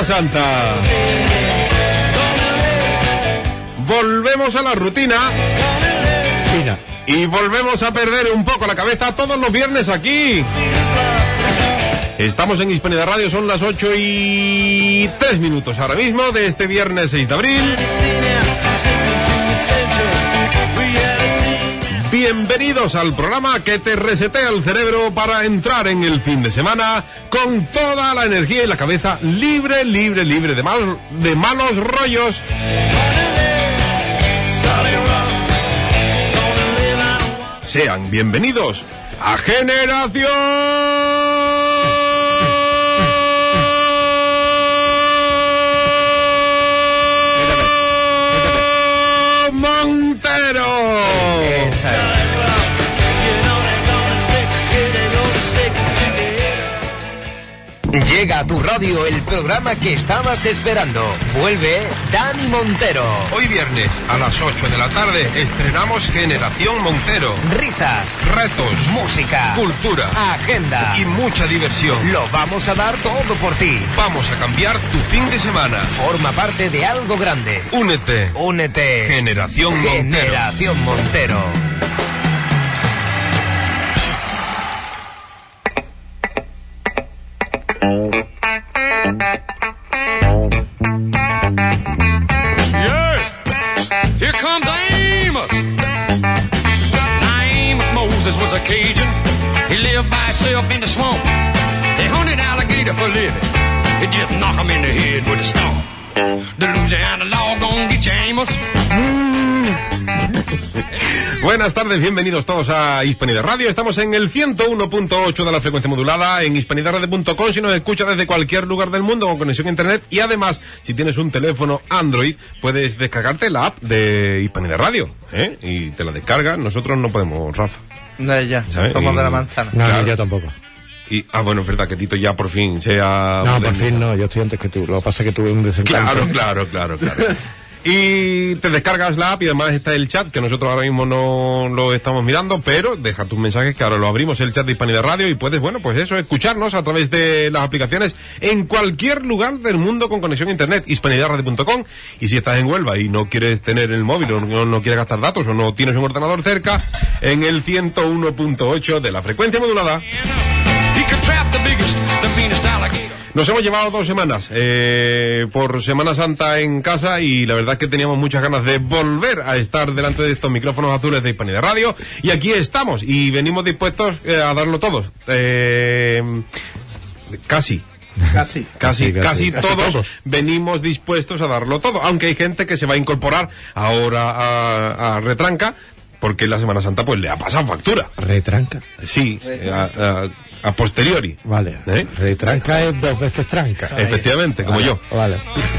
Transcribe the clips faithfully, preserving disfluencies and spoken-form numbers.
Semana Santa. Volvemos a la rutina. Mira. Y volvemos a perder un poco la cabeza todos los viernes aquí. Estamos en Hispanidad Radio, son las ocho y tres minutos ahora mismo de este viernes seis de abril. Bienvenidos al programa que te resetea el cerebro para entrar en el fin de semana con toda la energía y la cabeza libre, libre, libre de, mal, de malos rollos. Sean bienvenidos a Generación Montero. Llega a tu radio el programa que estabas esperando. Vuelve Dani Montero. Hoy viernes a las ocho de la tarde estrenamos Generación Montero. Risas, retos, música, cultura, agenda y mucha diversión. Lo vamos a dar todo por ti. Vamos a cambiar tu fin de semana. Forma parte de algo grande. Únete. Únete. Generación Montero. Generación Montero. Here comes Amos. Now Amos Moses was a Cajun. He lived by himself in the swamp. They hunted alligator for a living. They just knock him in the head with a stone. The Louisiana law gonna get you, Amos. Buenas tardes, bienvenidos todos a Hispanidad Radio. Estamos en el ciento uno punto ocho de la frecuencia modulada, en hispanidad radio punto com, si nos escuchas desde cualquier lugar del mundo con conexión a internet. Y además, si tienes un teléfono Android, puedes descargarte la app de Hispanidad Radio, ¿eh? Y te la descargas. Nosotros no podemos, Rafa. No, ya, ¿sabes? somos y... de la manzana. No, claro. Yo tampoco. Y, ah, bueno, es verdad que Tito ya por fin sea... No, por fin no, yo estoy antes que tú. Lo que pasa es que tuve un desencanto. Claro, claro, claro, claro. Y te descargas la app y además está el chat, que nosotros ahora mismo no lo estamos mirando, pero deja tus mensajes que ahora lo abrimos, el chat de Hispanidad Radio, y puedes, bueno, pues eso, escucharnos a través de las aplicaciones en cualquier lugar del mundo con conexión a internet, hispanidad radio punto com. Y si estás en Huelva y no quieres tener el móvil o no, no quieres gastar datos o no tienes un ordenador cerca, en el ciento uno punto ocho de la frecuencia modulada. Nos hemos llevado dos semanas eh, por Semana Santa en casa, y la verdad es que teníamos muchas ganas de volver a estar delante de estos micrófonos azules de Hispanidad Radio, y aquí estamos y venimos dispuestos eh, a darlo todos. Eh, casi. Casi. Casi, casi, casi, casi todos, todos venimos dispuestos a darlo todo, aunque hay gente que se va a incorporar ahora a, a Retranca, porque la Semana Santa pues le ha pasado factura. Retranca. Sí, a, a, a posteriori. Vale. ¿Eh? Retranca es dos veces tranca. Efectivamente, como vale, yo. Vale.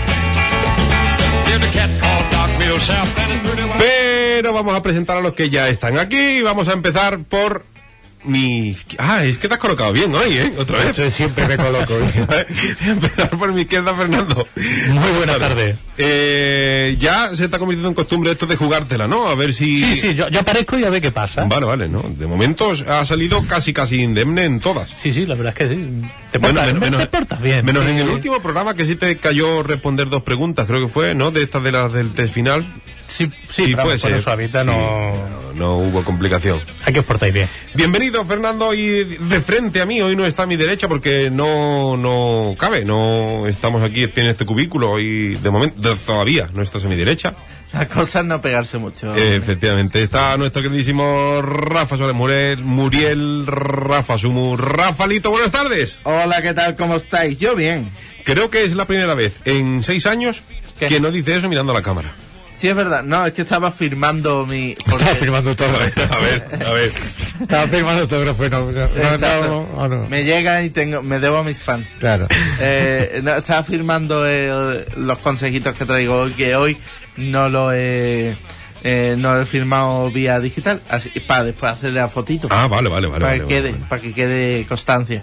Pero vamos a presentar a los que ya están aquí y vamos a empezar por mi... Ah, es que te has colocado bien hoy, ¿eh? Otra vez. Yo siempre me coloco. Empezar por mi izquierda, Fernando. Muy buenas tardes. Eh, ya se está convirtiendo en costumbre esto de jugártela, ¿no? A ver si... Sí, sí, yo, yo aparezco y a ver qué pasa. Vale, vale, ¿no? De momento ha salido casi, casi indemne en todas. Sí, sí, la verdad es que sí. Te Bueno, portas, menos, te menos- portas bien. Menos Sí, en el sí. último programa que sí te cayó responder dos preguntas, creo que fue, ¿no? De estas de las del test final. Sí, sí, pero puede por ser. eso ahorita Sí, no... no... no hubo complicación. Hay que os portáis bien. Bienvenido, Fernando, y de frente a mí, hoy no está a mi derecha porque no no cabe, no estamos aquí en este cubículo y de momento de- todavía no estás a mi derecha. La cosa es no pegarse mucho. Eh, efectivamente, está nuestro queridísimo Rafa Suárez Muriel, Muriel Rafa Sumu. Rafalito, buenas tardes. Hola, ¿qué tal? ¿Cómo estáis? Yo bien. Creo que es la primera vez en seis años ¿Qué? que no dice eso mirando a la cámara. Sí, es verdad. No, es que estaba firmando mi... porque- Estaba firmando todo. A ver, a ver. Estaba firmando autógrafo. No, no, Exacto. no, no, no. Me llega y tengo, me debo a mis fans. Claro. Eh, no, estaba firmando eh, los consejitos que traigo hoy, que hoy no lo he, eh, no lo he firmado vía digital, así para después hacerle la fotito. Ah, vale, vale, vale. para vale, que quede, vale, vale. para que quede constancia.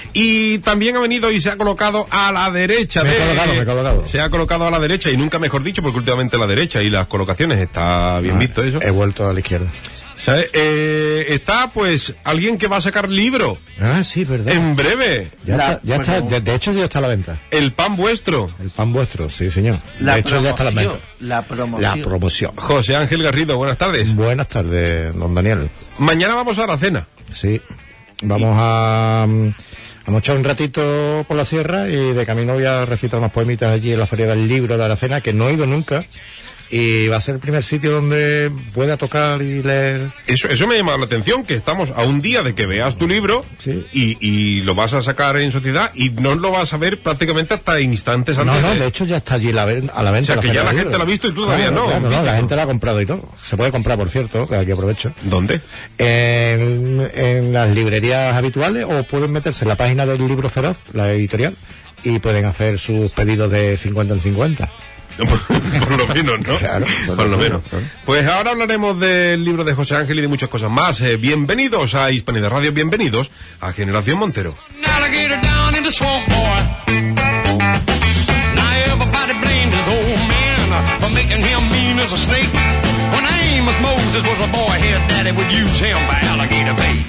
Y también ha venido y se ha colocado a la derecha. Me he de... colocado, me he colocado. Se ha colocado a la derecha, y nunca mejor dicho, porque últimamente la derecha y las colocaciones está bien Ah, visto eso. He vuelto a la izquierda. ¿Sabe? Eh, está pues alguien que va a sacar libro Ah, sí, verdad. en breve. Ya La- está, ya está, bueno. de, de hecho ya está a la venta. El pan vuestro. El pan vuestro, sí, señor. La de hecho ya está a la venta. promoción, la promoción. La promoción. José Ángel Garrido, buenas tardes. Buenas tardes, don Daniel. Mañana vamos a la cena. Sí, vamos a, mm, a mochar un ratito por la sierra y de camino voy a recitar unos poemitas allí en la Feria del Libro de Aracena, que no he ido nunca, y va a ser el primer sitio donde pueda tocar y leer. Eso, eso me ha llamado la atención, que estamos a un día de que veas tu libro Sí. y, y lo vas a sacar en sociedad y no lo vas a ver prácticamente hasta instantes antes. No, no, de- de hecho ya está allí la ven- a la venta. O sea, la que Feria ya la del gente Libro. la ha visto y tú todavía Claro, no, claro, en no, la físico. gente la ha comprado y todo. Se puede comprar, por cierto, que aquí aprovecho. ¿Dónde? En, en las librerías habituales, o pueden meterse en la página del Libro Feroz, la editorial, y pueden hacer sus pedidos de cincuenta en cincuenta. Por lo menos, ¿no? Claro, por por lo lo menos. claro. Pues ahora hablaremos del libro de José Ángel y de muchas cosas más. Eh, bienvenidos a Hispanidad Radio, bienvenidos a Generación Montero. An alligator down in the swamp, boy. Now everybody blamed his old man for making him mean as a snake. When Amos Moses was a boy, his daddy would use him by Alligator Bay.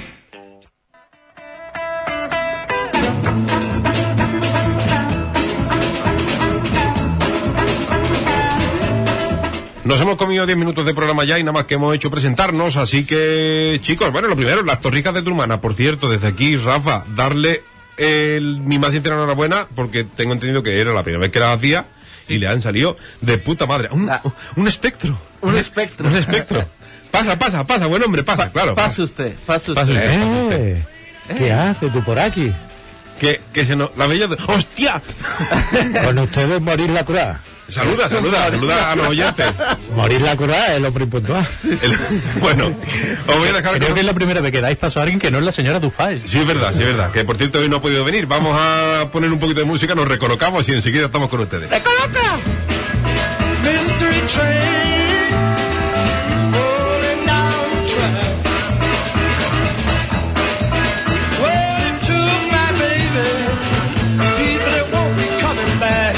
Nos hemos comido diez minutos de programa ya y nada más que hemos hecho presentarnos, así que, chicos, bueno, lo primero, las torrijas de Trumana, por cierto, desde aquí, Rafa, darle el, mi más sincera enhorabuena, porque tengo entendido que era la primera vez que las hacía y le han salido de puta madre. Un, La- un espectro. Un espectro. Un espectro. Pasa, pasa, pasa, buen hombre, pasa, claro. Pase usted, pase Pase usted. usted. ¡Eh! ¿Qué haces tú por aquí? Que, que se nos, la bella, de- ¡hostia! Con ustedes morir la cruz. Saluda, saluda, saluda a los oyentes. Morir la cruz es lo puntual. El- bueno, os voy a dejar Creo con- que es la primera vez que dais paso a alguien que no es la señora Dufay. Sí, es verdad, sí, es verdad. Que por cierto hoy no ha podido venir. Vamos a poner un poquito de música, nos recolocamos y enseguida estamos con ustedes. Mystery train rolling down the track. Well, it took my baby, people that won't be coming back.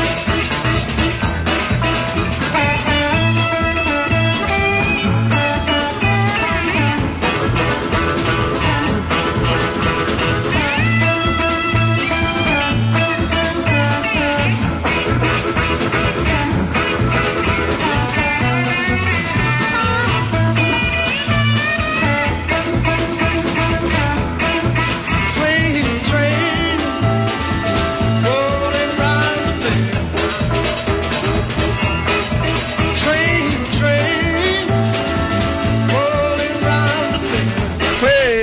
Train, train, rolling round the bend. Train, train, rolling round the bend.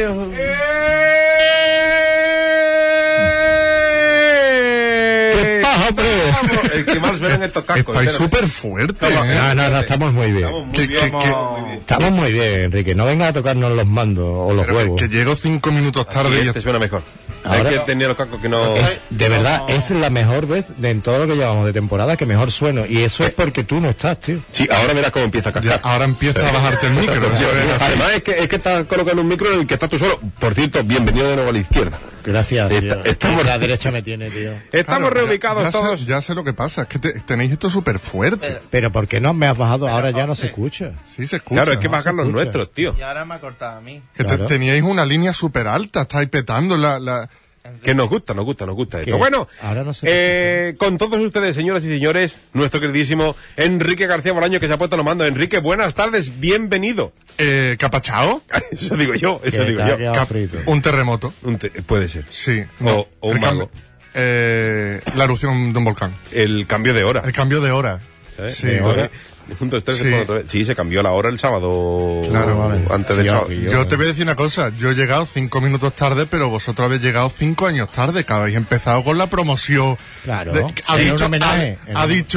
¡Qué paja, hombre! El que más ven estos cascos. Estáis espérate. súper fuertes, Estamos- ¿eh? No, no, no, estamos muy bien. Estamos muy Que- bien, que- estamos que- muy bien. Estamos muy bien, Enrique. No vengas a tocarnos los mandos o los Pero huevos. que, que llego cinco minutos tarde y Este suena mejor. Ahora- Hay que tener los cascos que no... Es, de verdad, es la mejor vez de en todo lo que llevamos de temporada que mejor sueno. Y eso es porque tú no estás, tío. Sí, ahora verás cómo empieza a ya, cascar. ahora empieza a bajarte el micro. eso es así. Además es que, es que estás colocando un micro en el que estás tú solo. Por cierto, bienvenido de nuevo a la izquierda. Gracias, tío. Esta- estamos- La derecha me tiene, tío. Estamos Claro, ya- reubicados ya sé- todos. ya sé lo que pasa, es que te- tenéis esto súper fuerte. Pero ¿por qué no me has bajado? Ahora ya no se escucha. Sí, se escucha. Claro, es que ¿no? bajan los escucha. nuestros, tío. Y ahora me ha cortado a mí. Que te- Claro. teníais una línea súper alta, estáis petando la... la... Que nos gusta, nos gusta, nos gusta esto. ¿Qué? Bueno, Ahora no sé eh, con todos ustedes, señoras y señores, nuestro queridísimo Enrique García Bolaño, que se ha puesto los mandos. Enrique, buenas tardes, bienvenido. Eh, ¿Capachao? Eso digo yo, eso Que digo te ha yo. quedado Cap- frito. un terremoto. Un te- puede ser. Sí. O- o un el cambio- mago. Eh, la erupción de un volcán. El cambio de hora. El cambio de hora. ¿sabes? Sí, De hora. hora. Un, dos, tres, se Sí. pone otra vez. Sí, se cambió la hora el sábado. Claro, vale. Antes del Ya, sábado. que yo- Yo te voy a decir una cosa, yo he llegado cinco minutos tarde, pero vosotros habéis llegado cinco años tarde, que habéis empezado con la promoción. Claro, De- sí, ha, era dicho, un homenaje. ha, ha dicho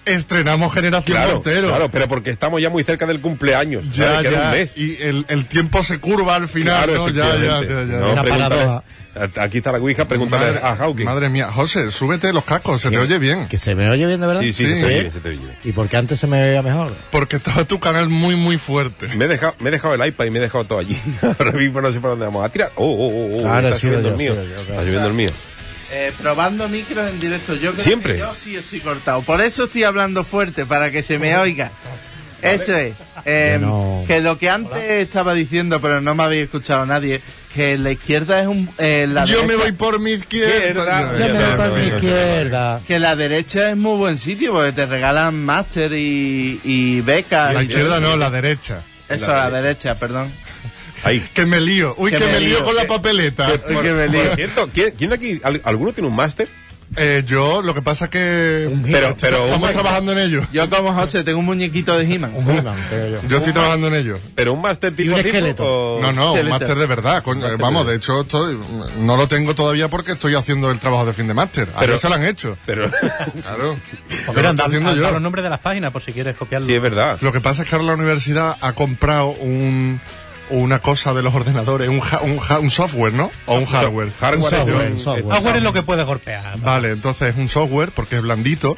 estrenamos Generación Claro, Montero. claro, pero porque estamos ya muy cerca del cumpleaños. Ya, ¿sabes? Queda ya. un mes. Y el, el tiempo se curva al final, Claro, ¿no? Ya, ya, efectivamente. ya, ya. No, Una pregúntale- paradoja. Aquí está la Ouija, pregúntale Madre, a Hawking. madre mía, José, súbete los cascos, se te oye bien. Que se me oye bien, de verdad. Sí, sí, Sí. se te oye bien, se te oye bien. ¿Y por qué antes se me veía mejor? Porque estaba tu canal muy, muy fuerte. Me he, dejado, me he dejado el iPad y me he dejado todo allí. Ahora mismo no sé por dónde vamos a tirar. Oh, oh, oh, oh. Claro, está he sido subiendo yo, el mío. he sido yo, claro. Está subiendo el mío. Eh, probando micros en directo. Yo creo Siempre. que yo sí estoy cortado. Por eso estoy hablando fuerte, para que se me oiga. Eso es. Eh, Yo no- Que lo que antes estaba diciendo, pero no me había escuchado nadie, que la izquierda es un... eh, la Yo me derecha- voy por mi izquierda. Izquierda. Yo Ya, me ya, voy por no, mi no, izquierda. Que la derecha es muy buen sitio, porque te regalan máster y, y becas. La y- izquierda no, la derecha. Eso, La la derecha, perdón. Ahí. Que me lío. Uy, Que que, me me lío lío. con la Que- papeleta. Uy, que me lío. Por cierto, ¿quién, quién de aquí, al- alguno tiene un máster? Eh, yo, lo que pasa es que... Pero, pero, Estamos un, trabajando en ello. Yo como José tengo un muñequito de He-Man. Un He-Man, creo yo. Yo estoy trabajando en ello. pero un máster tipo un tipo, esqueleto. o- No, no, un Esqueleto. máster de verdad. coño. Máster Vamos, de- de hecho, estoy, no lo tengo todavía porque estoy haciendo el trabajo de fin de máster. A Pero- ver, se lo han hecho. Pero, Claro. Pues Yo mira, lo anda, estoy haciendo anda yo. los nombres de las páginas por si quieres copiarlo. sí, es verdad. Lo que pasa es que ahora la universidad ha comprado un, una cosa de los ordenadores, un, ha- un, ha- un software, ¿no? O un hardware. Hardware, Un software, es- un software. Hardware es lo que puedes golpear. Vale, entonces es un software porque es blandito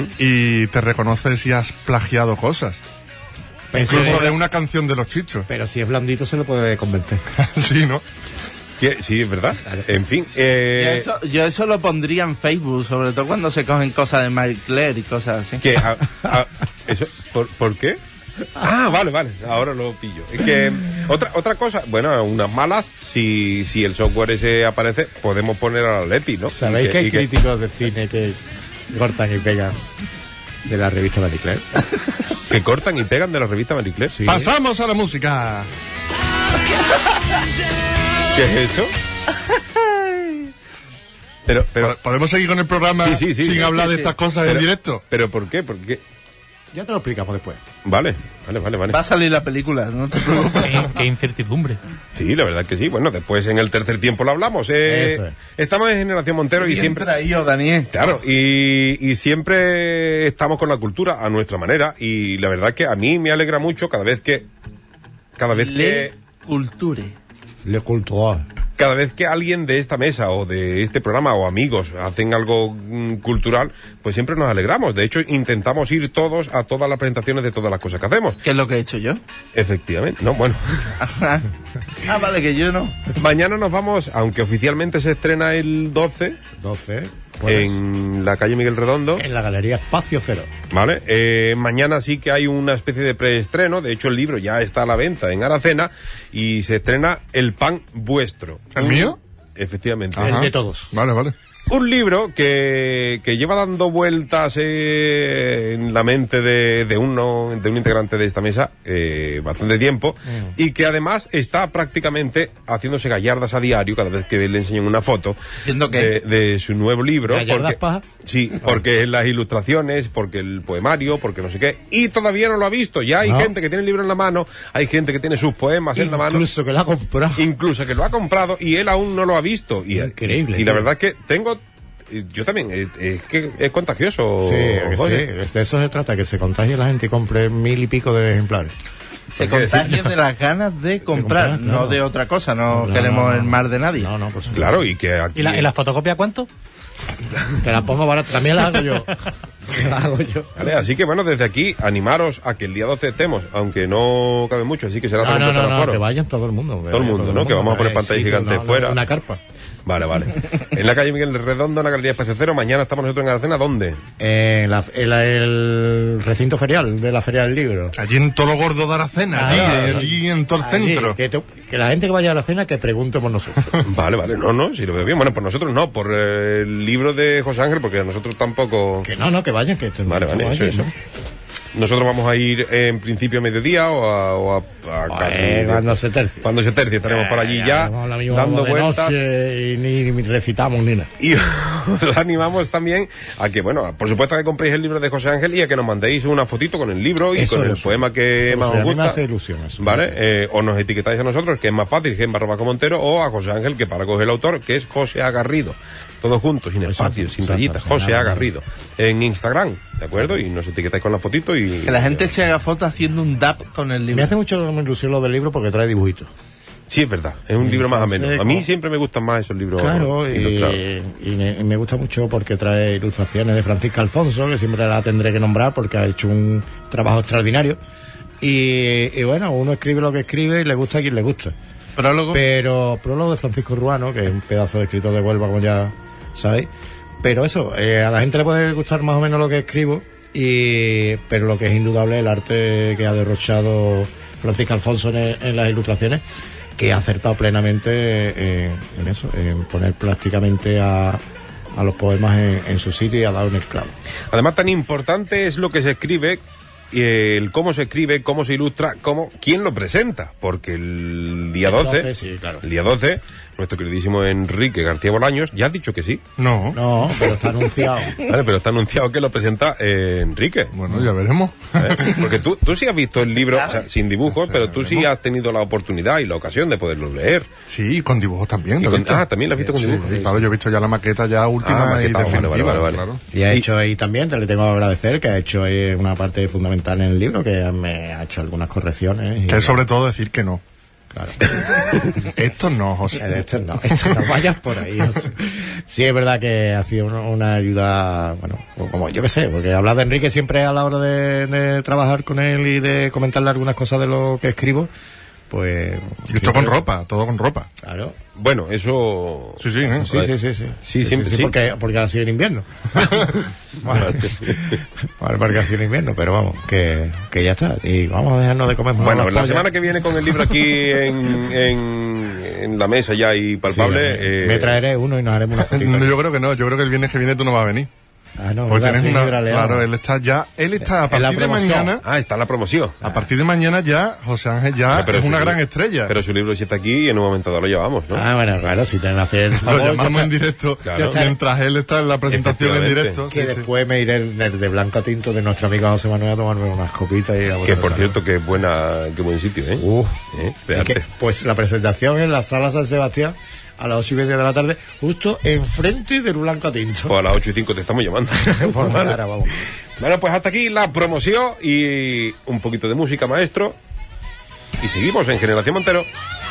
y te reconoce si has plagiado cosas. Incluso de una canción de los Chichos. Pero si es blandito se lo puede convencer. Sí, ¿no? que- sí, es verdad. En fin, Yo eh, eso, yo eso lo pondría en Facebook, sobre todo cuando se cogen cosas de Mike Claire y cosas así. que a- a- eso, ¿por, por qué? Ah, vale, vale, ahora lo pillo. Es que otra otra cosa, bueno, unas malas, si si el software ese aparece, podemos poner a la Leti, ¿no? ¿Sabéis Y que hay y críticos de cine que cortan y pegan de la revista Marie Claire? que cortan y pegan de la revista Marie Claire. Sí. Pasamos a la música. ¿Qué es eso? Pero, pero, ¿Podemos seguir con el programa Sí, sí, sí. sin Sí, hablar sí, de sí. estas cosas en pero, directo? pero ¿por qué? ¿Por qué? Ya te lo explicamos después. Vale, vale, vale, vale. Va a salir la película, no te preocupes. Qué, qué incertidumbre. Sí, la verdad que sí. Bueno, después en el tercer tiempo lo hablamos. Eh, Eso es. Estamos en Generación Montero y Bien siempre... traído, Daniel. Claro, y, y siempre estamos con la cultura a nuestra manera y la verdad que a mí me alegra mucho cada vez que... Cada vez que... Le culture. Le cultural. Cada vez que alguien de esta mesa o de este programa o amigos hacen algo mm, cultural, pues siempre nos alegramos. De hecho, intentamos ir todos a todas las presentaciones de todas las cosas que hacemos. ¿Qué es lo que he hecho yo? Efectivamente. No, bueno. Ah, vale, que yo no. Mañana nos vamos, aunque oficialmente se estrena el doce, doce. Pues, en la calle Miguel Redondo. en la galería Espacio Cero. Vale, eh, mañana sí que hay una especie de preestreno, de hecho el libro ya está a la venta en Aracena y se estrena El pan vuestro. ¿El mío? Efectivamente. El Ajá. de todos. Vale, vale. Un libro que, que lleva dando vueltas eh, en la mente de, de, uno, de un integrante de esta mesa eh, bastante tiempo y que además está prácticamente haciéndose gallardas a diario cada vez que le enseñan una foto ¿Haciendo qué? de, de su nuevo libro. ¿Gallardas porque- paja? Sí, porque las ilustraciones, porque el poemario, porque no sé qué. Y todavía no lo ha visto. Ya hay No. gente que tiene el libro en la mano, hay gente que tiene sus poemas en la mano. Incluso que la ha comprado. Incluso que lo ha comprado y él aún no lo ha visto. Y, Increíble, Y, y la tío. verdad que tengo... Yo también, es, es que es contagioso. Sí, que José. sí, de eso se trata, que se contagie la gente y compre mil y pico de ejemplares. Se ¿Por qué? contagian de las ganas de comprar, comprar, claro. no de otra cosa. No, No, queremos no, no. el mar de nadie. No, no, pues Claro, y que aquí... ¿Y la, ¿y la fotocopia cuánto? te la pongo barata. También la hago yo. la hago yo. Vale, así que bueno, desde aquí, animaros a que el día doce estemos, aunque no cabe mucho, así que será No, tan no, completo no, el no, aforo. que vayan todo el mundo. Todo el mundo, ¿no? Que vamos a poner pantalla sí, gigante no, no, fuera. Una carpa. Vale, vale. En la calle Miguel Redondo, en la Galería Espacio Cero, mañana estamos nosotros en Aracena, ¿dónde? En la- en la- el recinto ferial de la Feria del Libro. Allí en todo lo gordo de Aracena, allí, Claro. allí en todo el Allí, centro. que, te- que la gente que vaya a la cena que pregunte por nosotros. Vale, vale, no, no, si lo veo bien. Bueno, por nosotros no, por eh, el libro de José Ángel, porque a nosotros tampoco... que no, no, que vayan. Que Vale, vale, que eso, vayan, eso. Nosotros vamos a ir en principio a mediodía o a... O a, a ¿no? casi- Eh, cuando se tercie. Cuando se tercie estaremos por allí ya, Ahora mismo dando vamos de vueltas. noche y ni, ni recitamos ni nada. Y os animamos también a que, bueno, por supuesto que compréis el libro de José Ángel y a que nos mandéis una fotito con el libro y Eso, con el eso. poema que Eso, más eso, os a mí me gusta. hace ilusión eso. ¿Vale? Eh, o nos etiquetáis a nosotros, que es más fácil, Gemma Robaco Montero, o a José Ángel, que para coger el autor, que es José Agarrido. Todos juntos, sin Exacto, espacio, sin exacto, rayitas. sin José nada, Agarrido. En Instagram, ¿de acuerdo? Y nos etiquetáis con la fotito y... Que la gente se haga foto haciendo un dab con el libro. Me hace mucho ilusión lo del libro porque trae dibujitos. Sí, es verdad, es un Y libro más entonces, ameno. A mí como- siempre me gustan más esos libros Claro, y, ilustrados. y me, y me gusta mucho porque trae ilustraciones de Francisca Alfonso, que siempre la tendré que nombrar porque ha hecho un trabajo extraordinario. Y, y bueno, uno escribe lo que escribe y le gusta a quien le gusta. Prólogo. Pero prólogo de Francisco Ruano, que es un pedazo de escritor de Huelva, como ya sabéis. Pero eso, eh, a la gente le puede gustar más o menos lo que escribo, y pero lo que es indudable es el arte que ha derrochado Francisco Alfonso en, en las ilustraciones, que ha acertado plenamente eh, en eso, en poner prácticamente a, a los poemas en, en su sitio y ha dado en el clavo. Además, tan importante es lo que se escribe, y el cómo se escribe, cómo se ilustra, cómo, quién lo presenta, porque el día El doce, doce, sí, claro. el día doce, nuestro queridísimo Enrique García Bolaños ya ha dicho que sí. No. No, pero está anunciado. Vale, pero está anunciado que lo presenta eh, Enrique. Bueno, ya veremos. ¿Eh? Porque tú, tú sí has visto el libro, o sea, sin dibujos, pero tú sí has tenido la oportunidad y la ocasión de poderlo leer. Sí, con dibujos también. Y lo he con- visto. ah, también lo has visto con Sí, dibujos. sí, claro, yo he visto ya la maqueta ya última Ah, maqueta, y vale, definitiva. vale, vale, vale. Claro. Y ha Y- hecho ahí también, te le tengo que agradecer, que ha hecho ahí una parte fundamental en el libro, que me ha hecho algunas correcciones. Y, Que es sobre todo decir que no. Claro. Esto no, José. Eh, Esto no, esto no vayas por ahí. José. Sí, es verdad que ha sido una, una ayuda, bueno, como yo que sé, porque hablar de Enrique siempre a la hora de, de trabajar con él y de comentarle algunas cosas de lo que escribo, pues... Y esto con ropa, todo con ropa. Claro. Bueno, eso... Sí, sí, ¿eh? Sí, sí, sí, sí. Sí, siempre, sí. Porque, porque ha sido en invierno. Vale, Vale, porque ha sido en invierno, pero vamos, que, que ya está. Y vamos a dejarnos de comer más Bueno, las la pollas. semana que viene con el libro aquí en, en, en la mesa ya y palpable... Sí, eh, me traeré uno y nos haremos una fotito. No, yo creo que no, yo creo que el viernes que viene tú no vas a venir. Ah, no, Porque verdad, tienes sí, una, Ibra León. claro, él está ya, él está a En la partir de promoción. mañana, Ah, está en la promoción. a partir de mañana ya, José Ángel ya Pero es su una libro- gran estrella. Pero su libro sí está aquí y en un momento dado lo llevamos, ¿no? Ah, bueno, claro, si te van a hacer el Lo favor, llamamos que, en directo, Claro. mientras él está en la presentación en Efectivamente. directo. que sí, sí. después me iré en el de blanco a tinto de nuestro amigo José Manuel a tomarme unas copitas y a Que por botar cierto, que buena, qué buen sitio, ¿eh? Uf, ¿Eh? De es que, arte. pues la presentación en la sala San Sebastián a las ocho y media de la tarde, justo enfrente del blanco a tinto. Pues a las ocho y cinco te estamos llamando. Por la Vale. cara, vamos. Bueno, pues hasta aquí la promoción y un poquito de música, maestro. Y seguimos en Generación Montero.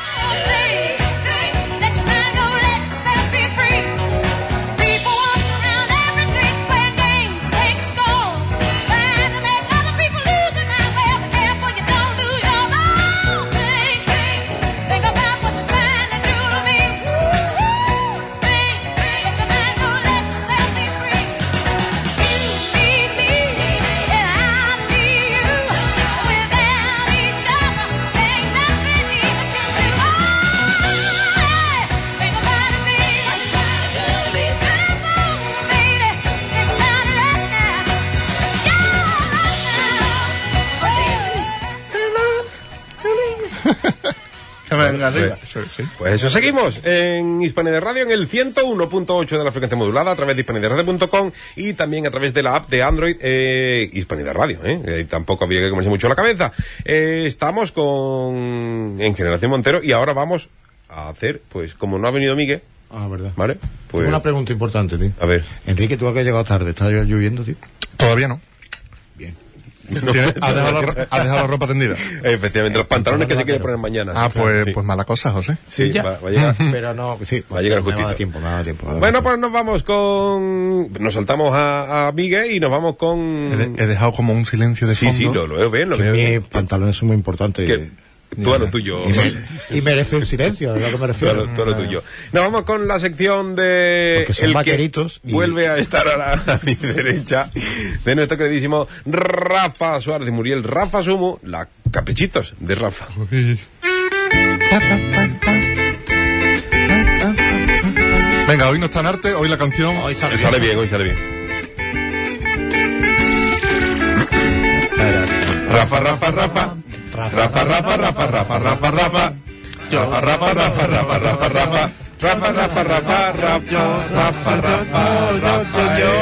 Que venga arriba. Sí, sí. Pues eso, seguimos en Hispanidad Radio en el ciento uno punto ocho de la frecuencia modulada a través de hispanidad radio punto com y también a través de la app de Android eh, Hispanidad Radio, ¿eh? Que tampoco había que comerse mucho la cabeza. Eh, estamos con en Generación Montero y ahora vamos a hacer, pues como no ha venido Miguel, Ah, verdad. ¿vale? Pues Tengo una pregunta importante, tío. a ver. Enrique, tú que has llegado tarde, ¿está lloviendo, tío? Todavía no. Bien. Tiene- ¿Has dejado, la, ro- has dejado la ropa tendida? Efectivamente, los pantalones que se quiere Pero- poner mañana. Ah, pues, Sí. pues mala cosa, José. Sí, ya. va, va a llegar. Pero no, sí. Va a llegar me va a justito. dar tiempo, me va a dar tiempo. me va a dar Bueno, tiempo. pues nos vamos con... Nos saltamos a, a Miguel y nos vamos con... He, de- he dejado como un silencio de Sí, fondo. sí, lo, lo veo bien, lo Que veo mis bien. pantalones son muy importantes. Que tú a lo tuyo. Y, me- y merece un silencio, es a lo que me Tú a refiero. lo, tú a lo tuyo. Nos vamos con la sección de... Porque son el que vaqueritos y- vuelve a estar a, la, a mi derecha de nuestro queridísimo Rafa Suárez de Muriel. Rafa Sumo, la caprichitos de Rafa. Venga, hoy no está en arte, hoy la canción. Hoy sale bien. Sale bien, hoy sale bien. Rafa, Rafa, Rafa. Rafa, Rafa, Rafa, Rafa, Rafa, Rafa. Rafa, Rafa, Rafa, Rafa, Rafa, Rafa. Rafa, Rafa, Rafa, Rafa, Rafa, Rafa, Rafa, yo.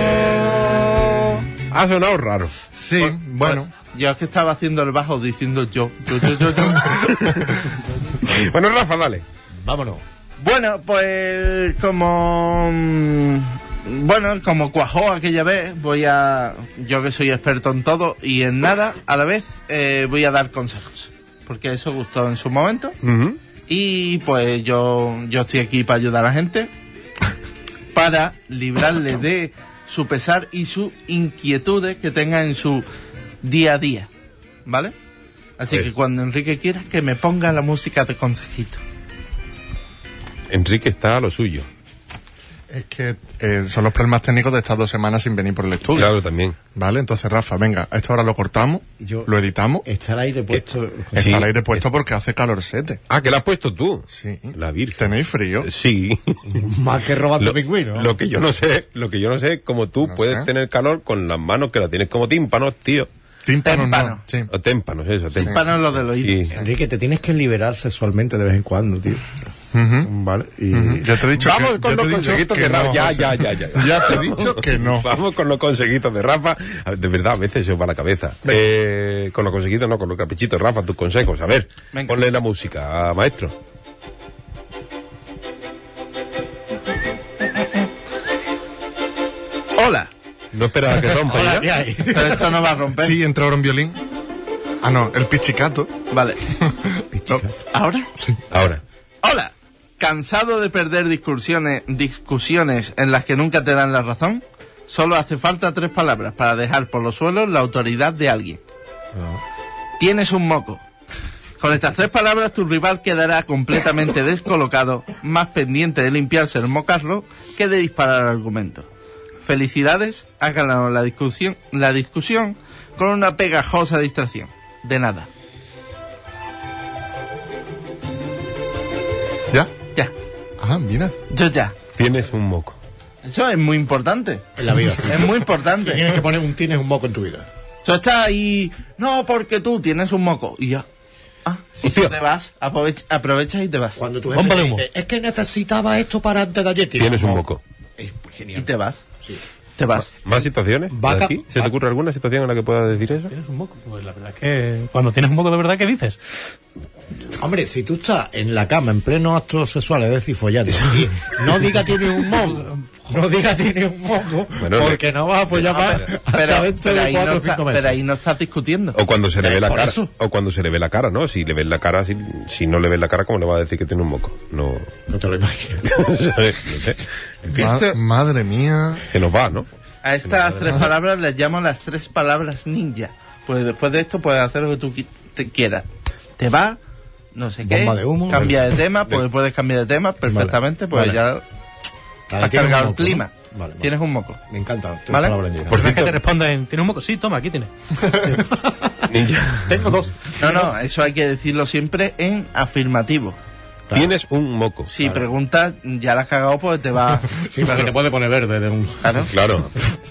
Ha sonado raro. Sí, bueno. Yo es que estaba haciendo el bajo diciendo yo, yo, yo, yo, yo. Bueno, Rafa, dale. Vámonos. Bueno, pues como mm, Bueno, como cuajó aquella vez, voy a... Yo que soy experto en todo y en nada, a la vez eh, voy a dar consejos. Porque eso gustó en su momento. Ujú. Y pues yo, yo estoy aquí para ayudar a la gente, para librarle de su pesar y sus inquietudes que tenga en su día a día, ¿vale? Así Sí. que cuando Enrique quiera que me ponga la música de consejito. Enrique está a lo suyo. Es que eh, son los problemas técnicos de estas dos semanas sin venir por el estudio. Claro, también. Vale, entonces Rafa, venga, a esta hora lo cortamos, Yo- lo editamos, Está el aire puesto. está Sí. al aire puesto porque hace calorcete. Ah, que la has puesto tú. Sí. La Virgen. ¿Tenéis frío? Sí. Más que robando Lo, pingüinos. lo que yo no sé, lo que yo no sé es cómo tú No puedes sé. tener calor con las manos que la tienes como tímpanos, tío. Tímpanos Témpano. no. Sí. O témpanos, eso, témpanos. Para lo del oído. Sí. Enrique, te tienes que liberar sexualmente de vez en cuando, tío. Ujú. Vale. Y... Ujú. Ya te he dicho Vamos que, con ya te los he dicho consejitos que de Rafa. no, Ya, José. ya, ya, ya. Ya te he dicho que no. Vamos con los consejitos de Rafa. A ver, de verdad, a veces se os va la cabeza. Eh, con los consejitos, no, con los caprichitos. Rafa, tus consejos. A ver, Venga. ponle la música, maestro. Hola. No esperas a que rompa Hola, ya. ¿qué hay? Pero esto no va a romper. Sí, entra ahora un violín. Ah, no, el pichicato. Vale. No. ¿Ahora? Ahora. Hola. ¿Cansado de perder discusiones, discusiones en las que nunca te dan la razón? Solo hace falta tres palabras para dejar por los suelos la autoridad de alguien. Tienes un moco. Con estas tres palabras tu rival quedará completamente descolocado, más pendiente de limpiarse el mocarro que de disparar argumentos. Felicidades, has ganado la discusión, la discusión con una pegajosa distracción. De nada. ¿Ya? Ya. Ah, mira. Yo ya. Tienes un moco. Eso es muy importante. En la vida, sí. Es muy importante. Tienes que poner un tienes un moco en tu vida. Tú estás ahí, no, porque tú tienes un moco. Y ya. Ah, si tú te vas, aprove- aprovechas y te vas. Cuando tu Bomba jefe de te humo. dice, es que necesitaba esto para antes de ayer. tío". Tienes un moco. Es Y genial. te vas. Sí. Te vas. ¿Más situaciones? Vaca- ¿De aquí? ¿Se te va- ocurre alguna situación en la que puedas decir eso? ¿Tienes un moco? Pues la verdad es que cuando tienes un moco de verdad, ¿qué dices? Hombre, si tú estás en la cama en pleno acto sexual, es decir, follando, y no diga tiene un moco, no diga tiene un moco, Bueno, porque no vas a follar más hasta Pero, dentro pero de ahí cuatro no o está- cinco meses. pero ahí no estás discutiendo. O cuando se le Eh, ve la por cara. eso. O cuando se le ve la cara, ¿no? Si le ves la cara, si, si no le ves la cara, ¿cómo le vas a decir que tiene un moco? No. No te lo imaginas. ¿Sabes? No sé. En fin, Ma- madre mía. se nos va, ¿no? A estas tres palabras les llamo las tres palabras ninja. Pues después de esto puedes hacer lo que tú qui- te quieras. Te va, no sé qué, Bomba de humo. cambia de tema, pues puedes cambiar de tema perfectamente, pues Vale. ya La de has tienes un cargado el moco, clima. ¿no? Vale, vale. Tienes un moco. Me encanta. tres ¿Vale? palabras llenas. Por Es que te cierto, responden, ¿tienes un moco? Sí, toma, aquí tienes. ninja, Tengo dos. No, no, eso hay que decirlo siempre en afirmativo. Claro. tienes un moco. Si preguntas, ya la has cagado, pues te va... Sí, porque te puede poner verde de un... Claro. Claro.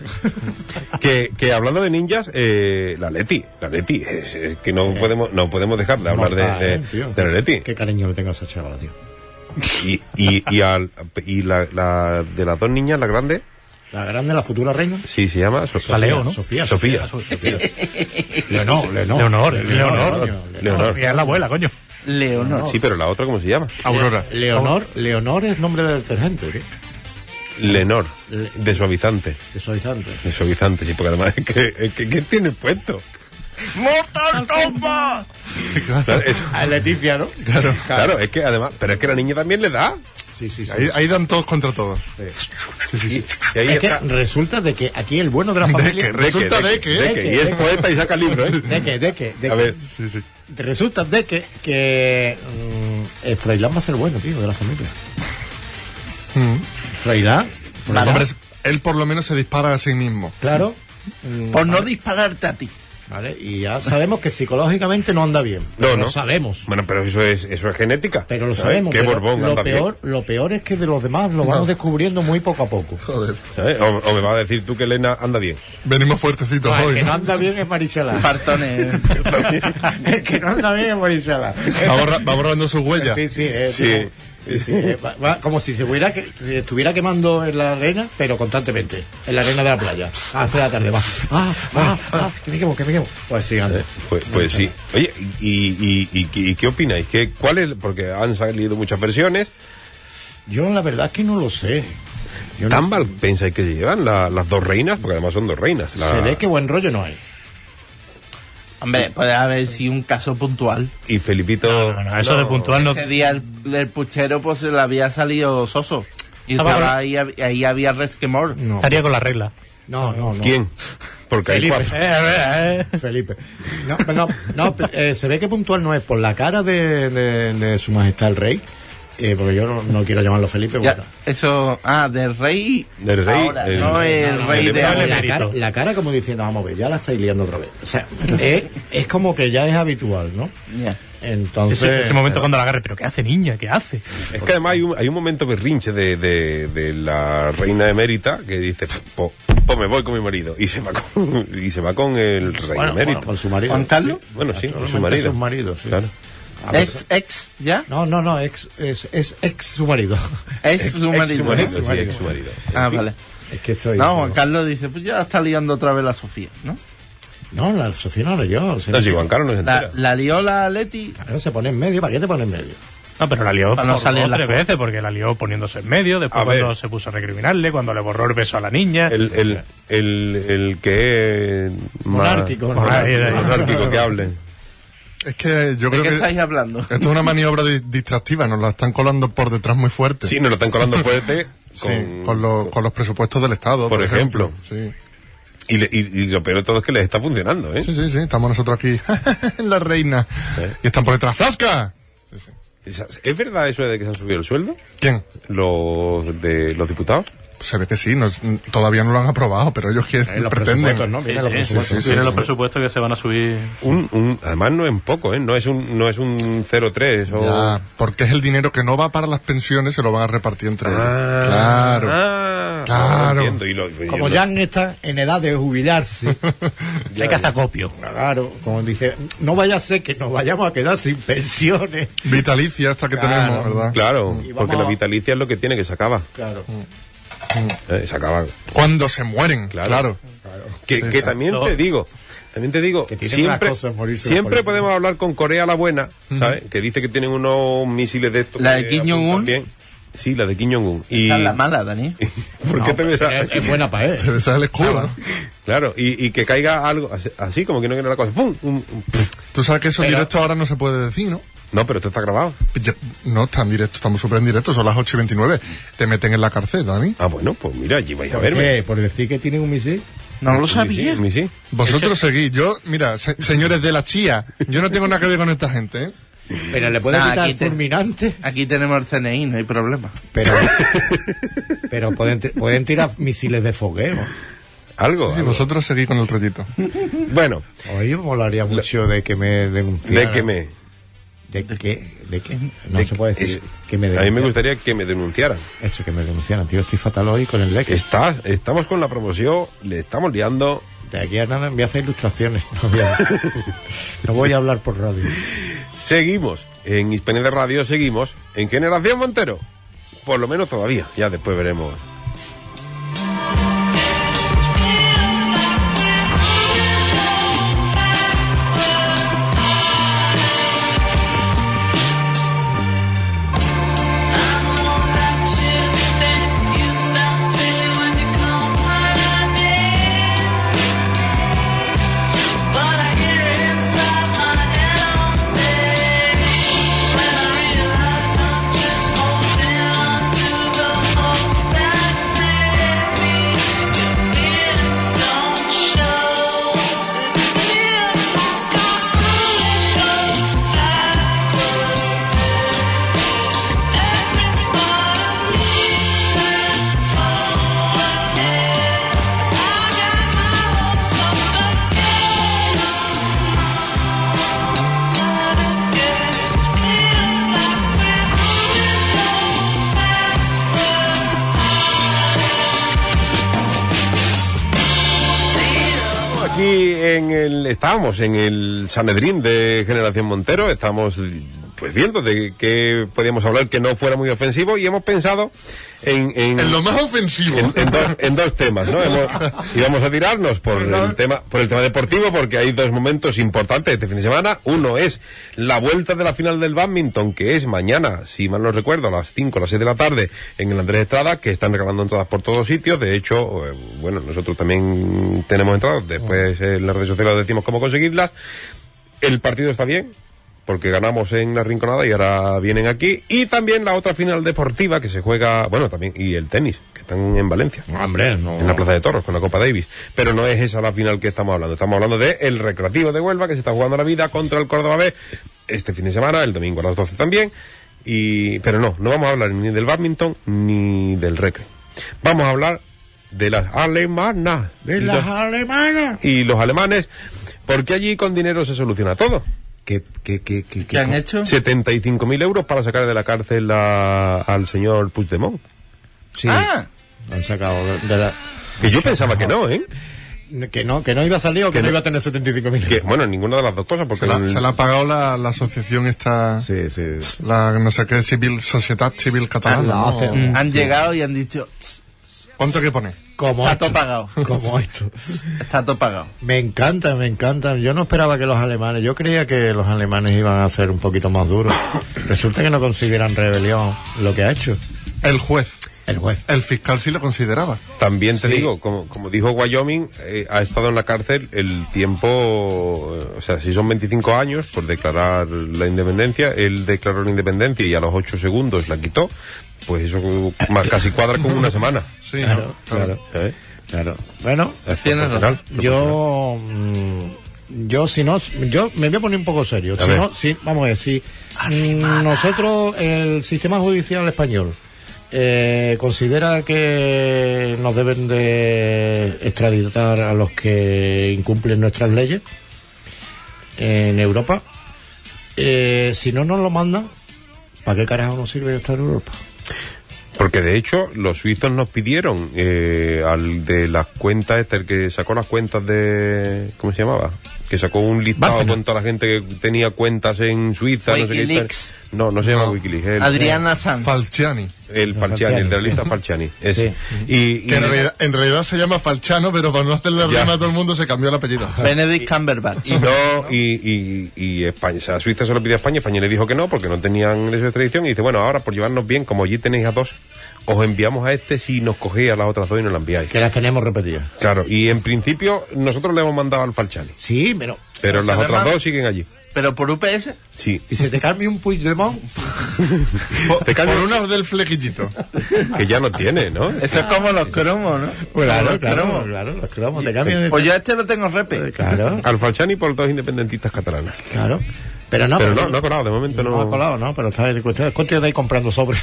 que, que hablando de ninjas, eh, la Leti, la Leti, es, es que no podemos no podemos dejar de hablar de, Mortal, de, eh, tío. de la Leti. Qué cariño le tengo a esa chavala, tío. Y, y, y, al, y la, la de las dos niñas, la grande, La grande, la futura reina. sí, se llama So- La Leo, ¿no? Sofía. Sofía. Sofía. Leonor, Leonor. Leonor, Leonor. Leonor. coño, Leonor. Sofía es la abuela, coño. Leonor. Sí, pero la otra, ¿cómo se llama? Aurora. Leonor, Leonor es nombre de detergente, ¿qué? Lenor, de suavizante. De suavizante. De suavizante, sí, porque además es que, es que ¿qué tiene puesto? ¡Mortal Kombat! Claro, es- A Leticia, ¿no? Claro. claro, es que además, pero es que la niña también le da. Sí, sí, sí. Ahí, ahí dan todos contra todos. Y, y ahí Es que está. resulta de que aquí el bueno de la De familia... que resulta de que, de que, y es poeta y saca libros, ¿eh? De que, de que, de A que. ver, Sí, sí. Resulta de que, que mm, el Froilán va a ser bueno, tío, de la familia. Mm. Froilán, Froilán, Hombre, él por lo menos se dispara a sí mismo. claro. mm, Por no dispararte a ti. Vale, y ya sabemos que psicológicamente no anda bien. No, Lo no. sabemos. bueno, pero eso es eso es genética. Pero lo ¿sabes? sabemos. Qué pero Borbón lo anda bien, peor, lo peor es que de los demás lo vamos descubriendo muy poco a poco. Joder. ¿sabes? O, o me vas a decir tú que Elena anda bien. Venimos fuertecitos No, el hoy. que ¿no? no anda bien es Marichela. Fartones. El que no anda bien es Marichela. Va, borra- va borrando sus huellas. Sí, sí, es Sí. como- sí, sí, eh, va- va como si se hubiera que, si estuviera quemando en la arena, pero constantemente, en la arena de la playa. Ah, espera la tarde, va. Ah, ah, ah, que me quemo, que me quemo. Pues sí, ande. Pues, pues sí. Oye, ¿y, y, y, y- y qué opináis? ¿Qué, ¿Cuál es? Porque han salido muchas versiones. Yo la verdad es que no lo sé. Yo ¿Tan no- mal pensáis que llevan la- las dos reinas? Porque además son dos reinas. La- Se ve que buen rollo no hay. Hombre, puede haber si un caso puntual. Y Felipito... No, no, no, eso de puntual no. Ese día el, el puchero pues le había salido soso. Y Estaba estaba con- ahí, ahí había resquemor. No, Estaría con la regla. no, no. no. ¿Quién? Porque hay Felipe. cuatro. Eh, eh, eh. Felipe. No, no, no eh, se ve que puntual no es por la cara de, de, de su majestad el rey, eh, porque yo no, no quiero llamarlo Felipe. Ya, Bueno. eso, ah, del rey. Del rey, Ahora, el- no el no, rey el- de el- ahora. la, emérito. cara, la cara como diciendo, vamos a ver, ya la estáis liando otra vez. O sea, es, es como que ya es habitual, ¿no? Ya. Entonces... Ese, ese momento cuando la agarre, pero ¿qué hace, niña? ¿Qué hace? Es que además hay un, hay un momento berrinche de, de, de la reina emérita que dice, pues po me voy con mi marido. Y se va con, y se va con el rey Bueno, emérito. bueno, con su marido. ¿Juan Carlos? Bueno, sí, con su Actualmente marido. su marido, sí. Claro. A ver, Ex, ex, ¿ya? No, no, no, ex, es, es ex su marido. Ex su marido. Ex su ¿no? marido, Su sí, marido. ex su marido. Ah, En fin. vale. Es que estoy... No, Juan Carlos dice, pues ya está liando otra vez la Sofía, ¿no? No, la Sofía no yo. No, si Juan Carlos no se La, entera. la lió la Leti. Claro, se pone en medio, ¿para qué te pone en medio? No, pero la lió Para no por salir dos en la tres foto. veces, porque la lió poniéndose en medio, después A ver. cuando se puso a recriminarle, cuando le borró el beso a la niña. El, el, el, el que es más- Monárquico, ¿no? Monárquico. monárquico que hable. Es que yo ¿De creo qué que estáis hablando? esto es una maniobra di- distractiva, nos la están colando por detrás muy fuerte. Sí, nos lo están colando fuerte Sí, con, con, los, con los presupuestos del Estado, por por, ejemplo. Sí. y, le- y, y lo peor de todo es que les está funcionando, ¿eh? sí, sí, sí, estamos nosotros aquí, la reina, y están por detrás, ¡Flasca! Sí, sí. Esa- ¿Es verdad eso de que se han subido el sueldo? ¿Quién? Los de los diputados. Se ve que sí, no- todavía no lo han aprobado, pero ellos quieren, En los pretenden. presupuestos, ¿no? Sí, Vienen los sí, presupuestos. sí, sí, Tienen sí. los presupuestos que se van a subir. Un, un, además no es poco, ¿eh? No es un, no es un cero coma tres o... Ya, porque es el dinero que no va para las pensiones, se lo van a repartir entre ellos. Ah, Claro. ah, Claro. entiendo, y lo- y Como lo- ya está en edad de jubilarse, Hay que hacer acopio. claro, como dice, no vaya a ser que nos vayamos a quedar sin pensiones. Vitalicia esta que Claro. tenemos, ¿verdad? Claro, Y vamos porque la a- vitalicia es lo que tiene, que se acaba. Claro. Eh, se acaba. Cuando se mueren, Claro. claro. Que, Sí, que sí. también No. te digo, también te digo, Que tienen siempre, una cosa, morirse siempre los podemos hablar con Corea la buena, ¿sabes? Que dice que tienen unos misiles de estos. ¿La que de Kim apuntan Jong-un? bien. Sí, la de Kim Jong-un. Y... Esa es la mala, Dani. ¿Por qué te ves a- Es, es buena para él. Te besas el escudo, ¿no? Claro, y, y que caiga algo así, así, como que no quiere la cosa. ¡Pum! Un- un- Tú sabes que eso en Pero- directo ahora no se puede decir, ¿no? No, pero esto está grabado. Ya- No, está en directo, estamos súper en directo, son las ocho y veintinueve. Te meten en la cárcel, Dani. Ah, bueno, pues mira, allí vais a ¿Por verme. qué? ¿Por decir que tienen un misil? No lo Sí, sabía. sí, sí. Vosotros seguís. Yo, mira, se- señores de la chía, yo no tengo nada que ver con esta gente, ¿eh? Pero le pueden Nah, quitar aquí te- fulminante. Aquí tenemos el C N I, no hay problema. Pero, pero pueden, ti- pueden tirar misiles de fogueo. Algo. Sí, algo. vosotros seguís con el rollito. Bueno, Hoy me molaría mucho de que me denunciaran. de que me... ¿De qué? ¿De qué? No de- se puede decir es- que me A mí me denunciaran. gustaría que me denunciaran. Eso, que me denunciaran, tío. Estoy fatal hoy con el leque. Está, estamos con la promoción, le estamos liando. De aquí a nada voy a hacer ilustraciones. No voy a, no voy a hablar por radio. Seguimos en Hispanidad Radio, seguimos en Generación Montero. Por lo menos todavía, ya después veremos. Aquí en el, estábamos en el Sanedrín de Generación Montero, estamos pues viendo de qué podíamos hablar que no fuera muy ofensivo, y hemos pensado en... En, en lo más ofensivo. En, en, dos, en dos temas, ¿no? Hemos, y vamos a tirarnos por el tema por el tema deportivo, porque hay dos momentos importantes este fin de semana. Uno es la vuelta de la final del bádminton, que es mañana, si mal no recuerdo, a las cinco o las seis de la tarde, en el Andrés Estrada, que están regalando entradas por todos sitios. De hecho, eh, bueno, nosotros también tenemos entradas, después en las redes sociales decimos cómo conseguirlas. El partido está bien, porque ganamos en la Rinconada y ahora vienen aquí. Y también la otra final deportiva que se juega, bueno, también, y el tenis, que están en Valencia. Hombre, no. En la Plaza de Toros, con la Copa Davis. Pero no es esa la final que estamos hablando. Estamos hablando de el Recreativo de Huelva, que se está jugando la vida contra el Córdoba B este fin de semana, el domingo a las doce también. Y, pero no, no vamos a hablar ni del bádminton ni del recreo. Vamos a hablar de las alemanas. De las alemanas. Y los alemanes, porque allí con dinero se soluciona todo. ¿Qué, qué, qué, qué, ¿Qué han hecho? setenta y cinco mil euros para sacar de la cárcel a, al señor Puigdemont. Sí. Ah. Han sacado de, de la... Que yo pensaba que no, ¿eh? Que no, que no iba a salir o que, que no, no iba a tener setenta y cinco mil. Que, bueno, ninguna de las dos cosas, porque... Se la, el... se la ha pagado la, la asociación esta... Sí, sí. La, no sé qué, civil, Sociedad Civil Catalana. Ah, ¿no? mm. Han llegado y han dicho... ¿Cuánto hay que poner? Como Está esto. todo pagado. Como esto. Está todo pagado. Me encanta, me encanta. Yo no esperaba que los alemanes... Yo creía que los alemanes iban a ser un poquito más duros. Resulta que no consideran rebelión lo que ha hecho El juez. el juez. El fiscal sí lo consideraba. También te Sí. digo, como, como dijo Wyoming, eh, ha estado en la cárcel el tiempo, eh, o sea, si son veinticinco años por declarar la independencia, él declaró la independencia y a los ocho segundos la quitó, pues eso más casi cuadra con una semana. Sí, Claro, ¿no? claro, ¿Eh? claro. Bueno, Es Tienes profesional, yo... mm, Yo, si no... Yo me voy a poner un poco serio. A Si ver. no, si, vamos a ver, si mm, nosotros, el sistema judicial español, eh, considera que nos deben de extraditar a los que incumplen nuestras leyes en Europa, eh, si no nos lo mandan, ¿para qué carajo nos sirve estar en Europa? Porque de hecho los suizos nos pidieron eh, al de las cuentas, este, el que sacó las cuentas de... ¿Cómo se llamaba? Que sacó un listado Bárcena. con toda la gente que tenía cuentas en Suiza. No, sé qué, Wikileaks. no, no se llama No. Wikileaks. El, Adriana Sanz. Falciani. el Falciani, el de la sí. lista Falciani. Ese. Sí. Y, y- Que en realidad, en realidad se llama Falciano, pero para no hacerle Ya. rima a todo el mundo se cambió el apellido. Benedict Cumberbatch. y no, y, y, y España, o sea, Suiza se lo pidió a España, España le dijo que no, porque no tenían derecho de extradición, y dice, bueno, ahora por llevarnos bien, como allí tenéis a dos, os enviamos a este si nos cogéis a las otras dos y nos la enviáis. Que las tenemos repetidas. Claro, y en principio nosotros le hemos mandado al Falciani, Sí, pero... pero Pero las se otras además- dos siguen allí. Pero por U P S. Sí. ¿Y se te cambia un Puigdemont? Por, Te cambio- por una del flequillito. Que ya no tiene, ¿no? Eso es como los cromos, ¿no? Claro, Los claro, cromos. claro, los cromos, te cambian de... Pues yo a este lo tengo repe. Claro, Al Falciani por dos independentistas catalanas. claro. Pero no, Pero no, no ha colado, de momento no no. ha colado, no, pero está de cuestión. ¿Cuánto de ahí comprando sobres?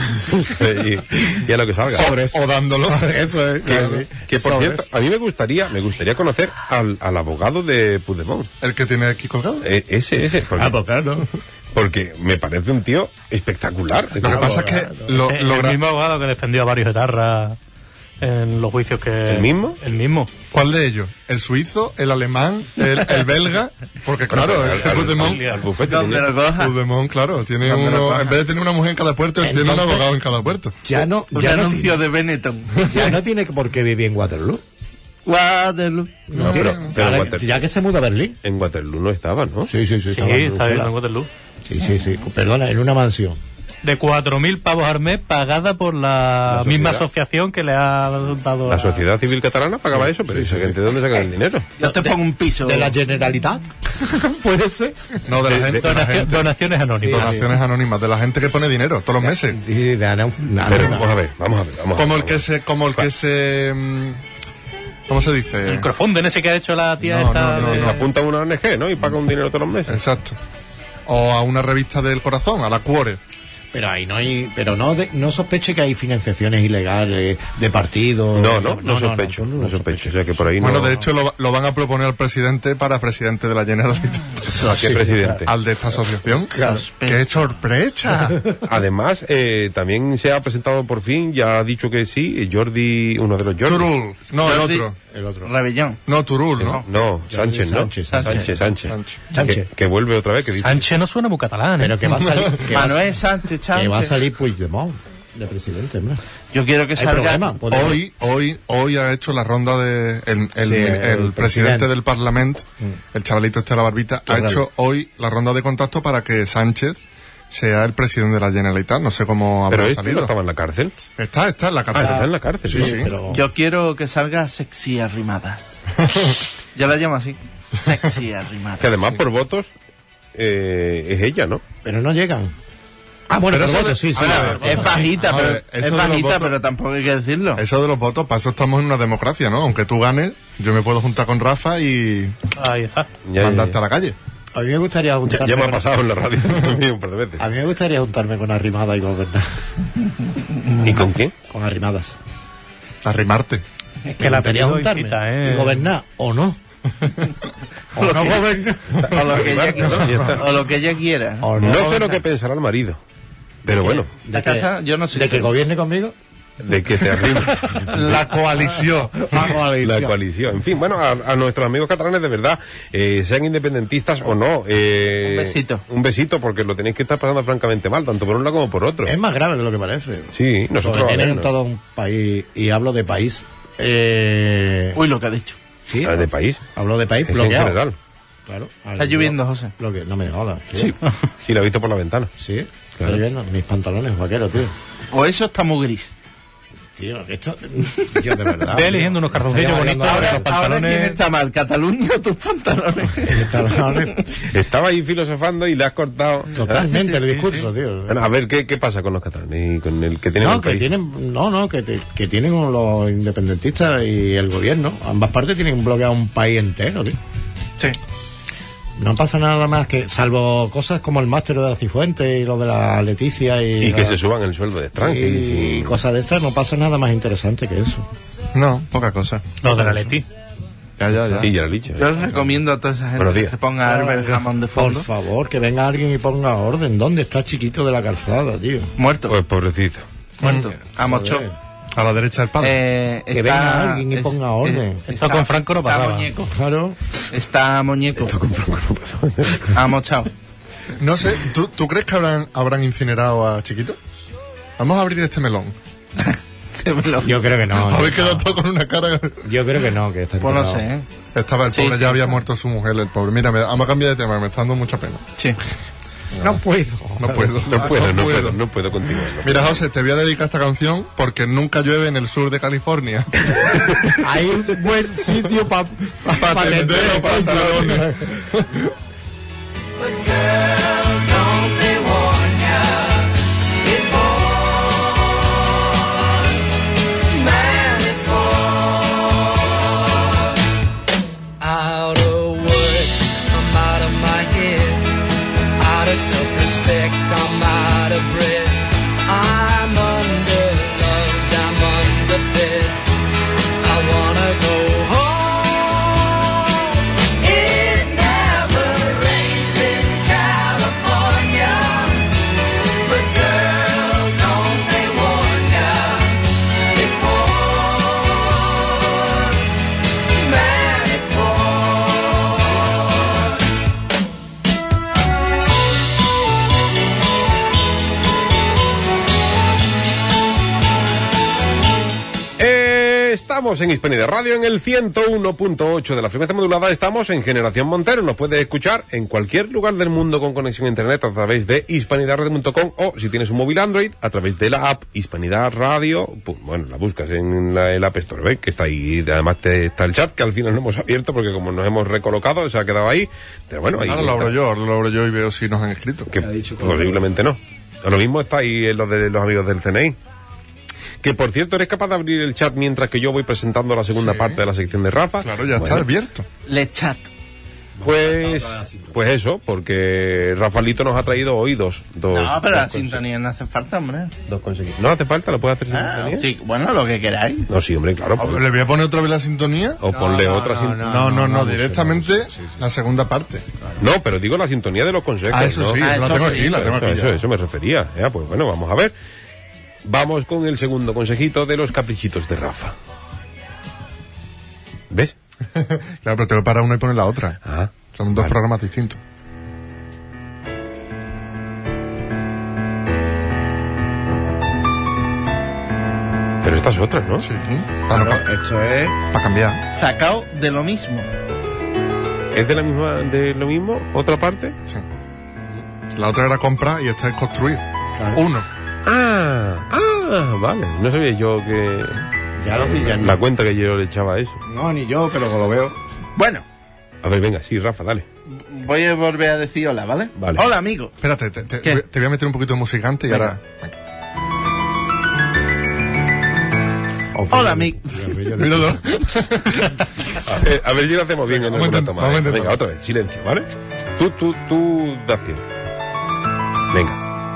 y, y a lo que salga. Sobres. O dándolo. Eso es. Que, que, por Sobres. cierto, a mí me gustaría, me gustaría conocer al, al abogado de Puigdemont. El que tiene aquí colgado. Eh, ese, ese. Porque, Ah, pues claro. porque me parece un tío espectacular. Lo que pasa es que lo, Sí, lo el gra- mismo abogado que defendió a varios etarras en los juicios que... ¿El mismo? El mismo. ¿Cuál de ellos? ¿El suizo? ¿El alemán? ¿El, el belga? Porque claro, al, el al- Puigdemont, al- al bufete Donde tiene- lo coja. Puigdemont, claro, tiene ¿Dónde lo uno, coja? en vez de tener una mujer en cada puerto, él tiene un Entonces- abogado en cada puerto. Ya no, Un ya no, anuncio tiene, de Benetton. ya no tiene por qué vivir en Waterloo. Waterloo. No, pero, pero en, Ahora, Waterloo, ya que se muda a Berlín. en Waterloo no estaba, ¿no? Sí, sí, sí. Sí, estaba en está bien Bruselas. en Waterloo. Sí, sí, sí. Perdona, en una mansión. De cuatro mil pavos al mes pagada por la, La misma sociedad. asociación que le ha dado La a- Sociedad Civil Catalana pagaba eso, pero esa gente, ¿de dónde sacan el dinero? Yo te pongo un piso. ¿De la Generalitat? ¿Puede ser? No, de la gente, de la Donación- gente. donaciones anónimas. Donaciones anónimas, de la gente que pone dinero todos los meses. Sí, de Ana. Ana- Pero Ana. vamos a ver, vamos a ver, vamos a ver. Como el que se, como el que se, mm, ¿cómo se dice? El crowdfunding ese que ha hecho la tía No, esta... no, no, de- Se apunta a una O N G, ¿no? Y paga un dinero todos los meses. Exacto. O a una revista del corazón, a la Cuore. Pero ahí no hay, pero no de- no sospeche que hay financiaciones ilegales de partidos. No, no, no, sospecho, tú no sospecho. O sea que por ahí Bueno, no... de hecho lo, lo van a proponer al presidente para presidente de la Generalitat. ¿A qué presidente? Al de esta asociación. ¡Qué sorpresa! Además, eh, también se ha presentado por fin, ya ha dicho que sí, Jordi, uno de los Jordi. Turul. No, Jordi- el otro. El otro. Rebellón. No, Turul, ¿no? No, Sánchez, ¿no? Sánchez, Sánchez, Sánchez. Sánchez. Sánchez. Que, que vuelve otra vez, que dice... Sánchez no suena muy catalán, ¿eh? Pero que va a salir, que va a- Manuel Sánchez que va a Sánchez. salir Puigdemont de presidente, hombre. Yo quiero que Hay salga. problema. Podemos- Hoy, hoy, hoy ha hecho la ronda de el, el, Sí, el el presidente presidente. del Parlamento, el chavalito este de la barbita, Qué ha rabia. hecho hoy la ronda de contacto para que Sánchez sea el presidente de la Generalitat. No sé cómo habrá Pero este no salido. estaba en la cárcel. Está, está en la Ah, cárcel. está en la cárcel. Sí, sí. Pero, Yo quiero que salga sexy arrimadas. Yo la llamo así. Sexy arrimadas. Que además por votos eh, es ella, ¿no? pero no llegan. Ah, bueno, Pero pero, eso votos, de- sí, sí. a ver, sí. Es bajita, A pero, ver, eso es de los bajita, votos- pero tampoco hay que decirlo. Eso de los votos, para eso estamos en una democracia, ¿no? Aunque tú ganes, yo me puedo juntar con Rafa y Ahí está. Ya, mandarte ya, a la calle. A mí me gustaría ya. juntarme Ya me ha con- pasado en la radio también un par de veces. A mí me gustaría juntarme con Arrimada y gobernar. ¿Y con quién? Con Arrimadas. Arrimarte. Es que la gustaría apellido juntarme incita, ¿eh? y gobernar o no. o no gobernar. O lo que ella, Ya o lo que ella quiera. O No sé lo que pensará el marido. Pero bueno, De La que, casa, yo no soy de que feliz. gobierne conmigo. de que te arrime. La coalición. La coalición. En fin, bueno, a, a nuestros amigos catalanes de verdad, eh, sean independentistas o no. Eh, Un besito. Un besito, porque lo tenéis que estar pasando francamente mal, tanto por un lado como por otro. Es más grave de lo que parece. Sí, nosotros... Porque a ver, tienen ¿no? todo un país, y hablo de país. Eh, Uy, lo que ha dicho. sí, Ah, de país. hablo de país Es en bloqueado. general. Claro. Está lloviendo, José. Bloque- no me jodas. Sí, sí, lo he visto por la ventana. Sí, está lloviendo. Mis pantalones vaqueros, tío. O eso está muy gris. Tío, que esto. Yo de verdad. Ve eligiendo unos calzoncillos Estoy bonitos. variando Ahora- ahora. Ahora, pantalones- ¿quién está mal? ¿Cataluña o tus pantalones? Pantalones. Estaba ahí filosofando y le has cortado. Totalmente Sí, sí, el sí, discurso, tío. Bueno, a ver, ¿qué, ¿qué pasa con los catalanes y con el que tienen No, el que país? tienen, no, no, que, te- que tienen los independentistas y el gobierno. Ambas partes tienen bloqueado un país entero, tío. Sí. No pasa nada más que, salvo cosas como el máster de la Cifuentes y lo de la Leticia y, Y que la- se suban el sueldo de y, extranjero. y- y cosas de estas, no pasa nada más interesante que eso. No, poca cosa. Los de la Leti. Ya, ya, ya. Sí, ya lo he dicho. Yo les recomiendo a toda esa gente Buenos que días. se ponga Albert Hammond de Por fondo. favor, que venga alguien y ponga orden. ¿Dónde está Chiquito de la Calzada, tío? Muerto. Pues pobrecito. muerto. A Mocho. Joder. A la derecha del padre. Eh, Que está- venga alguien y es- ponga orden. es- Esto con Franco no está pasaba. Muñeco. Claro. Está Muñeco. Amochado. No sé, ¿tú, ¿tú crees que habrán, habrán incinerado a Chiquito? Vamos a abrir este melón. Se me lo- Yo creo que no. Habéis yo, quedado todo con una cara. yo creo que no, que está Pues no enterrado. sé, ¿eh? Estaba el Sí, pobre, sí, ya había sí. muerto su mujer, el pobre. Mira, me, vamos a cambiar de tema, me está dando mucha pena. Sí. No puedo. No puedo. No puedo, no puedo, no puedo continuar. no. Mira, José, te voy a dedicar esta canción porque nunca llueve en el sur de California. Hay un buen sitio para pa, pa tender los pantalones. Out of work, I'm out of my head. Out of self-respect, I'm out of breath. I'm underloved, I'm underfed. I wanna go home. It never rains in California, but girl, don't they warn ya? It pours, man, it pours. Eh, estamos en Hispanidad Radio en el ciento uno punto ocho de la frecuencia modulada. Estamos en Generación Montero. Nos puedes escuchar en cualquier lugar del mundo con conexión a internet a través de hispanidad radio punto com o si tienes un móvil Android a través de la app Hispanidad Radio. Pum, bueno, la buscas en la, el App Store, ¿ves? Que está ahí. Además te, está el chat que al final no hemos abierto porque como nos hemos recolocado se ha quedado ahí. Pero bueno, ahí Ahora lo está. abro yo, ahora lo abro yo y veo si nos han escrito. Que posiblemente no. Lo mismo está ahí en los de los amigos del C N I. Que por cierto, ¿eres capaz de abrir el chat mientras que yo voy presentando la segunda Sí. parte de la sección de Rafa? Claro, ya está Bueno, abierto. Le chat. Pues, pues eso, porque Rafaelito nos ha traído hoy dos. dos No, pero dos la sintonía no hace falta, hombre. Dos conseguidos. ¿No hace falta? ¿Lo puedes hacer sin Ah, sintonía? sí, bueno, lo que queráis. No, sí, hombre, claro. pues- ¿Le voy a poner otra vez la sintonía? o ponle no, otra no, sintonía. No, no, no, no, directamente no, sí, sí, sí. la segunda parte. No, pero digo la sintonía de los consejos. Ah, eso ¿no? sí, Ah, la eso tengo sí, aquí, la tengo Eso, aquí. eso, ya. eso me refería. Ya, pues bueno, vamos a ver. Vamos con el segundo consejito de los caprichitos de Rafa. ¿Ves? Claro, pero tengo que parar una y poner la otra. Ah, Son dos vale. programas distintos. Pero esta es otra, ¿no? Sí, para, Claro, esto es... cambiar. Sacado de lo mismo. ¿Es de la misma, de lo mismo? ¿Otra parte? Sí. La otra era comprar y esta es construir. Uno. Ah, ah, vale. No sabía yo que Ya lo pillan. la cuenta que yo le echaba a eso. No, ni yo, pero lo veo. Bueno, A ver, venga, sí, Rafa, dale. voy a volver a decir hola, ¿vale? Vale. Hola, amigo. Espérate, te, te- ¿Qué? te voy a meter un poquito de musicante y Venga. ahora... Venga. Hola, amigo. Míralo. A ver, a ver si lo hacemos bien en Vamos a alguna intent- toma. vamos a ¿eh? intentar. Venga, otra vez, silencio, ¿vale? Tú, tú, tú das pie. Venga.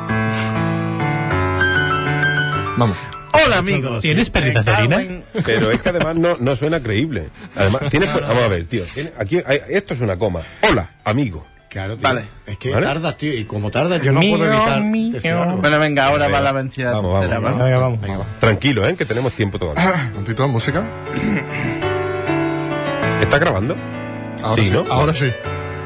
Vamos. Hola, amigo. ¿Tienes pérdidas de harina? Pero es que además no, no suena creíble. Además, tienes, vamos a ver, tío. tiene- aquí hay- esto es una coma. Hola, amigo. Claro, tío. Vale. Es que ¿Vale? tardas, tío. Y como tardas, yo no Mío, puedo evitar mío. decir algo. Bueno, venga, ahora Venga. va la vencida Vamos, vamos, tercera, vamos. ¿vale? Venga, vamos. Venga, va. Tranquilo, ¿eh? Que tenemos tiempo todavía. Un momentito de música. ¿Está grabando? Ahora Sí, sí, ¿no? ahora sí.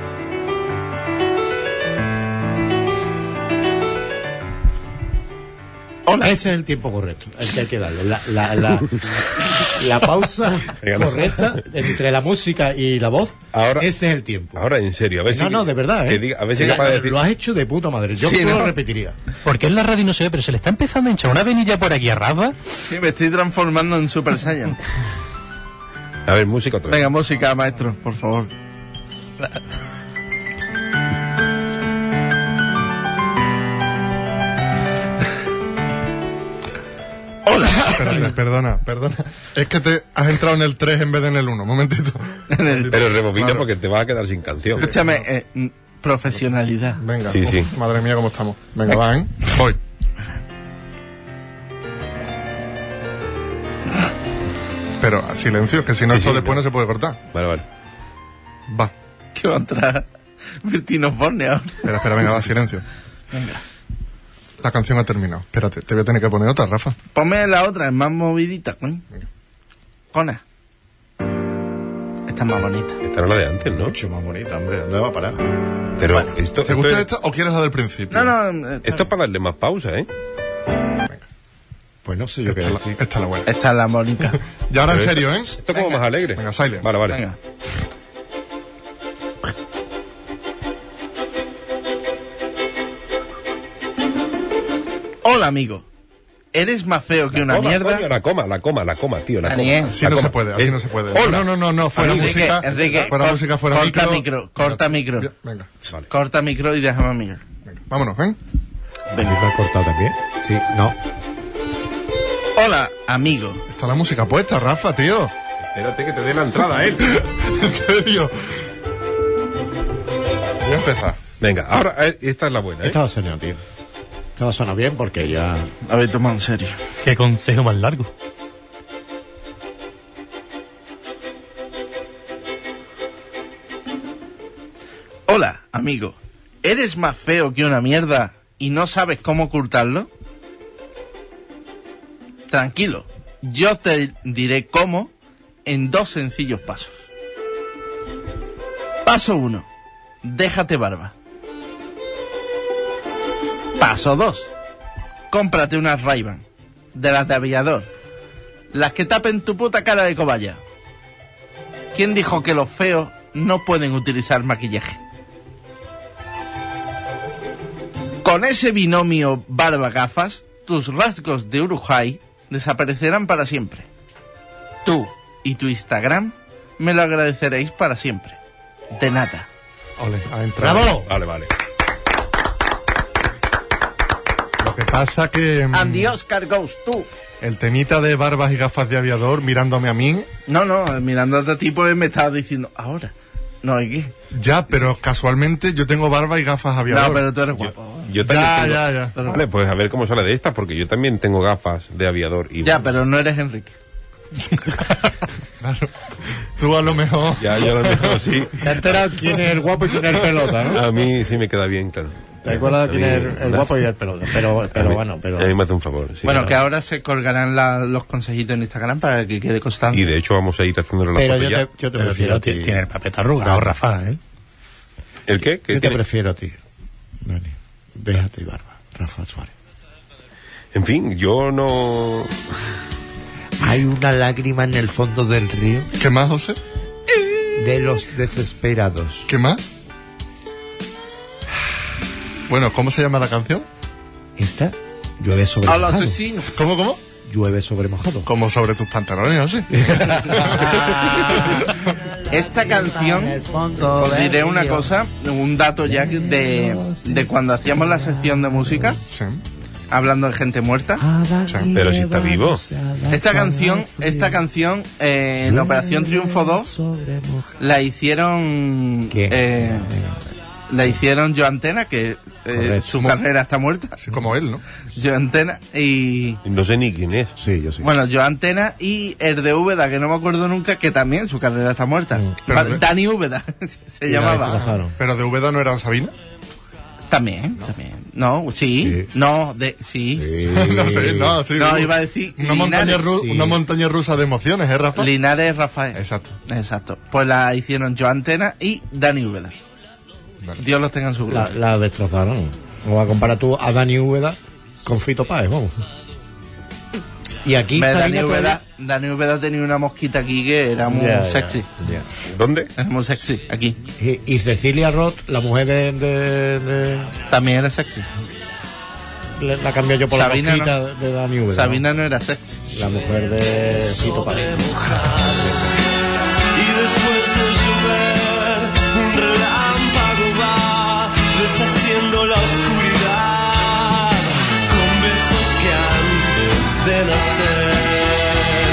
Ese es el tiempo correcto, el que hay que darle. La, la, la, la pausa Venga, no. correcta entre la música y la voz, Ahora- ese es el tiempo. Ahora, en serio, a ver si... No, no, de verdad, que ¿eh? diga- a ver si Que es capaz de decir... Lo has hecho de puta madre. Yo Sí, lo ¿no? repetiría. Porque en la radio no se ve, pero se le está empezando a hinchar una venilla por aquí a Rafa. Sí, me estoy transformando en Super Saiyan. A ver, música otra vez. Venga, música, maestro, por favor. Hola. Espérate, perdona, perdona. Es que te has entrado en el tres en vez de en el uno. Momentito. Pero rebobina Claro. porque te vas a quedar sin canción. Escúchame, eh, mm, profesionalidad. Venga. Sí, Uf, sí. Madre mía, cómo estamos. Venga, va, ¿eh? Voy. Pero a silencio, que si no Sí, esto sí, después no. no se puede cortar. Vale, vale. Va. Que va a entrar Bertino Forne ahora. Espera, espera, venga, va, silencio. La canción ha terminado. Espérate, te voy a tener que poner otra, Rafa. Ponme la otra, es más movidita, coño. Cona. Esta es más bonita. Esta era la de antes, ¿no? Mucho más bonita, hombre. ¿Dónde va a parar? Pero esto, ¿Te esto gusta es, esta o quieres la del principio? No, no, esta, esto es para darle más pausa, ¿eh? Pues no sé yo Esta qué es la, decir. esta es la buena. esta es la bonita. Y ahora en Pero serio, ¿eh? Esto es como más alegre. Venga, silence. Vale, vale. Venga. Hola, amigo. ¿Eres más feo que una Coma, mierda? coño, la coma, la coma, la coma, tío, la Daniel. coma. Así La no coma. se puede, así Eh, no se puede. Hola. No, no, no, no, fuera Enrique, música. Enrique, fuera cor- música, fuera corta micro. micro, corta micro. Bien, Venga, Corta micro y déjame a mí. venga. Vámonos, ¿eh? ¿Venir a cortar también? Sí, no. Hola, amigo. Está la música puesta, Rafa, tío. Espérate que te dé la entrada, él. En serio. Voy a empezar. Venga, ahora eh, esta es la buena, ¿eh? Esta va a sonar, tío. Esta va a sonar bien porque ya... Habéis tomado en serio. Qué consejo más largo. Hola, amigo. ¿Eres más feo que una mierda y no sabes cómo ocultarlo? Tranquilo, yo te diré cómo en dos sencillos pasos. Paso uno. Déjate barba. Paso dos. Cómprate unas Ray-Ban, de las de aviador, las que tapen tu puta cara de cobaya. ¿Quién dijo que los feos no pueden utilizar maquillaje? Con ese binomio barba-gafas, tus rasgos de Uruguay desaparecerán para siempre. Tú y tu Instagram me lo agradeceréis para siempre. De nada. Ole, ha entrado. ¡Bravo! Vale, vale. Lo que pasa que mm, And the Oscar goes tú. el temita de barbas y gafas de aviador mirándome a mí, No, no, mirándote a ti pues me estaba diciendo, ahora. No, ¿y qué? Ya, pero casualmente yo tengo barba y gafas aviador. No, pero tú eres guapo. Yo también Ya, tengo- ya, ya. Pero- Vale, pues a ver cómo sale de esta, porque yo también tengo gafas de aviador. Y Ya, pero no eres Enrique. Claro. Tú a lo mejor... Ya, yo lo mejor sí. Te has enterado quién es el guapo y quién es el pelota, ¿no? A mí sí me queda bien, claro. ¿Te acuerdas quién A mí, es el, el ¿verdad? guapo y el pelota? Pero, A pero mí- bueno, pero... A mí me hace un favor, sí. bueno, que ahora se colgarán la- los consejitos en Instagram para que quede constante. Y de hecho vamos a ir haciéndole la Pero foto yo ya. te, yo te Pero prefiero a tiene, ti. tiene el papeta arrugado, Rafa, ¿eh? ¿El qué? ¿Qué Yo te tiene? prefiero a ti, Dani. Déjate barba, Rafa Suárez. En fin, yo no... Hay una lágrima en el fondo del río ¿Qué más, José? de los desesperados. ¿Qué más? Bueno, ¿cómo se llama la canción? Esta llueve sobre ¡Al mojado. asesino! ¿Cómo, cómo? Llueve sobre mojado. Como sobre tus pantalones, José. Esta canción, os diré una cosa, un dato ya que de, de cuando hacíamos la sección de música, Sí. hablando de gente muerta. Pero si está vivo. Esta canción, esta canción eh, en Operación Triunfo dos la hicieron ¿Qué? eh, la hicieron Joe Antena, que eh, su carrera está muerta. Así como él, ¿no? Joe Antena y No sé ni quién es. Sí, yo sí. bueno, Joe Antena y el de Úbeda, que no me acuerdo nunca, que también su carrera está muerta. Pero Va- de- Dani Úbeda se Y la llamaba. destrozaron. Pero de Úbeda no era Sabina. También, también. No, sí, Sí. no, de sí. No, sí, no, sí. No, iba a decir Una montaña, Linares. ru- Sí. una montaña rusa de emociones, ¿eh, Rafa? Linares Rafael. Exacto. Exacto. Pues la hicieron Joe Antena y Dani Úbeda. Vale. Dios los tenga en su La, gloria. la destrozaron. Vamos a comparar tú a Dani Úbeda con Fito Páez, vamos. Y aquí Ve, Dani Sabina Úbeda, todavía- Dani Úbeda tenía una mosquita aquí que era muy Ya, ya, sexy. ya. ¿Dónde? Era muy sexy, aquí. Y, y Cecilia Roth, la mujer de... de- de- También era sexy. le- la cambié yo por Sabina, la mosquita de Dani Úbeda. Sabina no era sexy. ¿no? La mujer de Fito Páez. Y después de llover, un relámpago va deshaciendo la oscuridad con besos que antes de nacer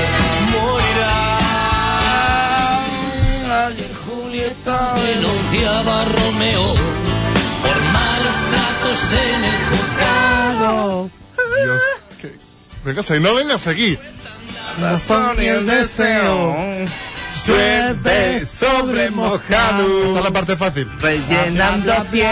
morirán. Ayer Julieta denunciaba a Romeo por malos tratos en el juzgado. Dios. ¿Qué? Venga, si no venga a seguir. La razón y el deseo. Llueve sobre mojado. Esta es la parte fácil. Rellenando tiempo.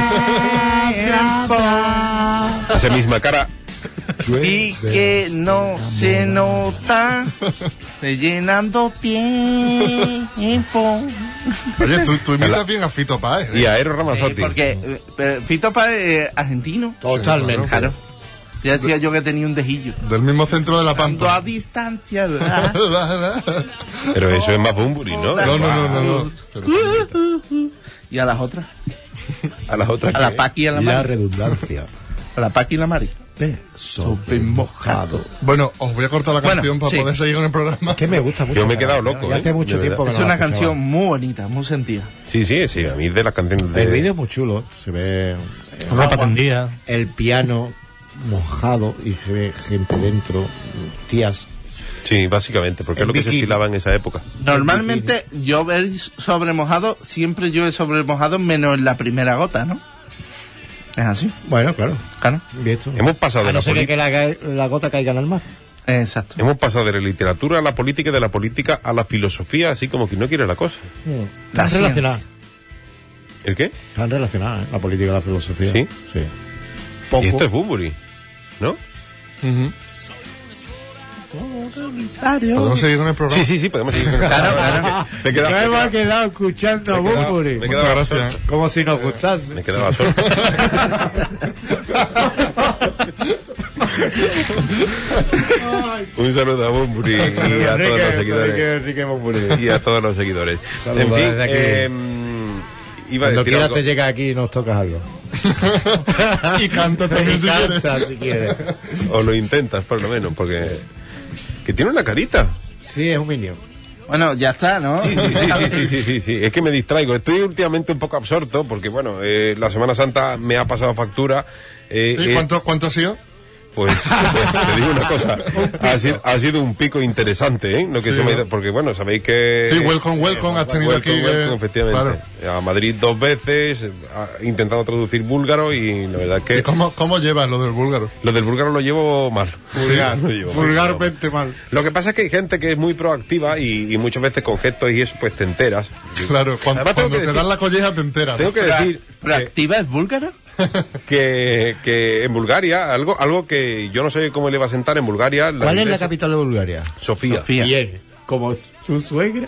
Esa misma cara. Y que no se nota. Rellenando tiempo. Oye, tú, tú imitas bien a Fito Páez. ¿eh? Y a Eros Sí, Ramazzotti. porque eh, pero Fito Páez es argentino. Totalmente. Claro. Ya decía yo que tenía un dejillo. Del mismo centro de la Tanto a Pampa. distancia, ¿verdad? Pero eso es más Bumburi, ¿no? No, no, no, no. no. Pero sí. Y a las otras. A las otras. A la ¿qué? Paqui y a la La Mari. redundancia. A la Paqui y la Mari. Sobre mojado. Bueno, os voy a cortar la Bueno, canción para sí. poder seguir con el programa. Que me gusta mucho. Yo me he esta quedado canción. loco, Ya ¿eh? hace mucho De tiempo que Es no una la escuchaba. canción muy bonita, muy sentida. Sí, sí, sí. A mí de las canciones de... El vídeo es muy chulo. Se ve eh, Ropa tendida. el piano mojado y se ve gente dentro, tías. Sí, básicamente, porque es El lo que se bikini. estilaba en esa época. Normalmente llover sobre mojado, siempre llueve sobre mojado menos en la primera gota, ¿no? Es así, Bueno, claro. claro. Visto. Hemos pasado A de no la ser que, política... que la, la gota caiga en el mar. Exacto. Hemos pasado de la literatura a la política y de la política a la filosofía, así como que no quiere la cosa. La Están relacionadas. ¿El qué? Están relacionadas, ¿eh? La política y la filosofía. ¿Sí? Sí. Poco. Y esto es Bumburi, ¿no? Ujú. ¿Podemos seguir con el programa? Sí, sí, sí, podemos seguir con el Claro, claro. Me quedaba, Nos me hemos quedaba- quedado escuchando me quedaba- Bumburi. me Muchas quedaba gracias. solo. Como si nos gustase. Me quedaba solo. Un saludo a Bumburi y a todos los seguidores. Enrique Bumburi. Y a todos los seguidores. Saludos En fin, desde aquí. eh, iba a Cuando decir quieras algo. te llega aquí y nos tocas algo. Y canta también si quieres. Canta si quieres. O lo intentas, por lo menos, porque... Que tiene una carita. Sí, es un minion. Bueno, ya está, ¿no? Sí, sí, sí, sí, sí, sí, sí, sí. Es que me distraigo. Estoy últimamente un poco absorto porque, bueno, eh, la Semana Santa me ha pasado factura. Eh, Sí, eh, ¿cuánto, ¿Cuánto ha sido? Pues, pues te digo una cosa, ha sido, ha sido un pico interesante, ¿eh? Lo que Sí, se me ha ¿no? ido- porque bueno, sabéis que... Sí, welcome, welcome, has tenido Welcome, aquí... welcome, eh, efectivamente. claro. A Madrid dos veces, a- intentando traducir búlgaro y la verdad es ¿Y que cómo, cómo llevas lo del búlgaro? lo del búlgaro lo llevo mal. Vulgar, Lo llevo mal. vulgarmente mal. Lo que pasa es que hay gente que es muy proactiva y, y muchas veces con gestos y eso pues te enteras. Claro, cuando, Además, tengo cuando que te decir- dan la colleja te enteras. Tengo que Pra- decir que, ¿Proactiva es búlgara? que, que en Bulgaria, algo algo que yo no sé cómo le va a sentar en Bulgaria. ¿Cuál es la inglesa- capital de Bulgaria? Sofía. Sofía. Bien, como su suegra.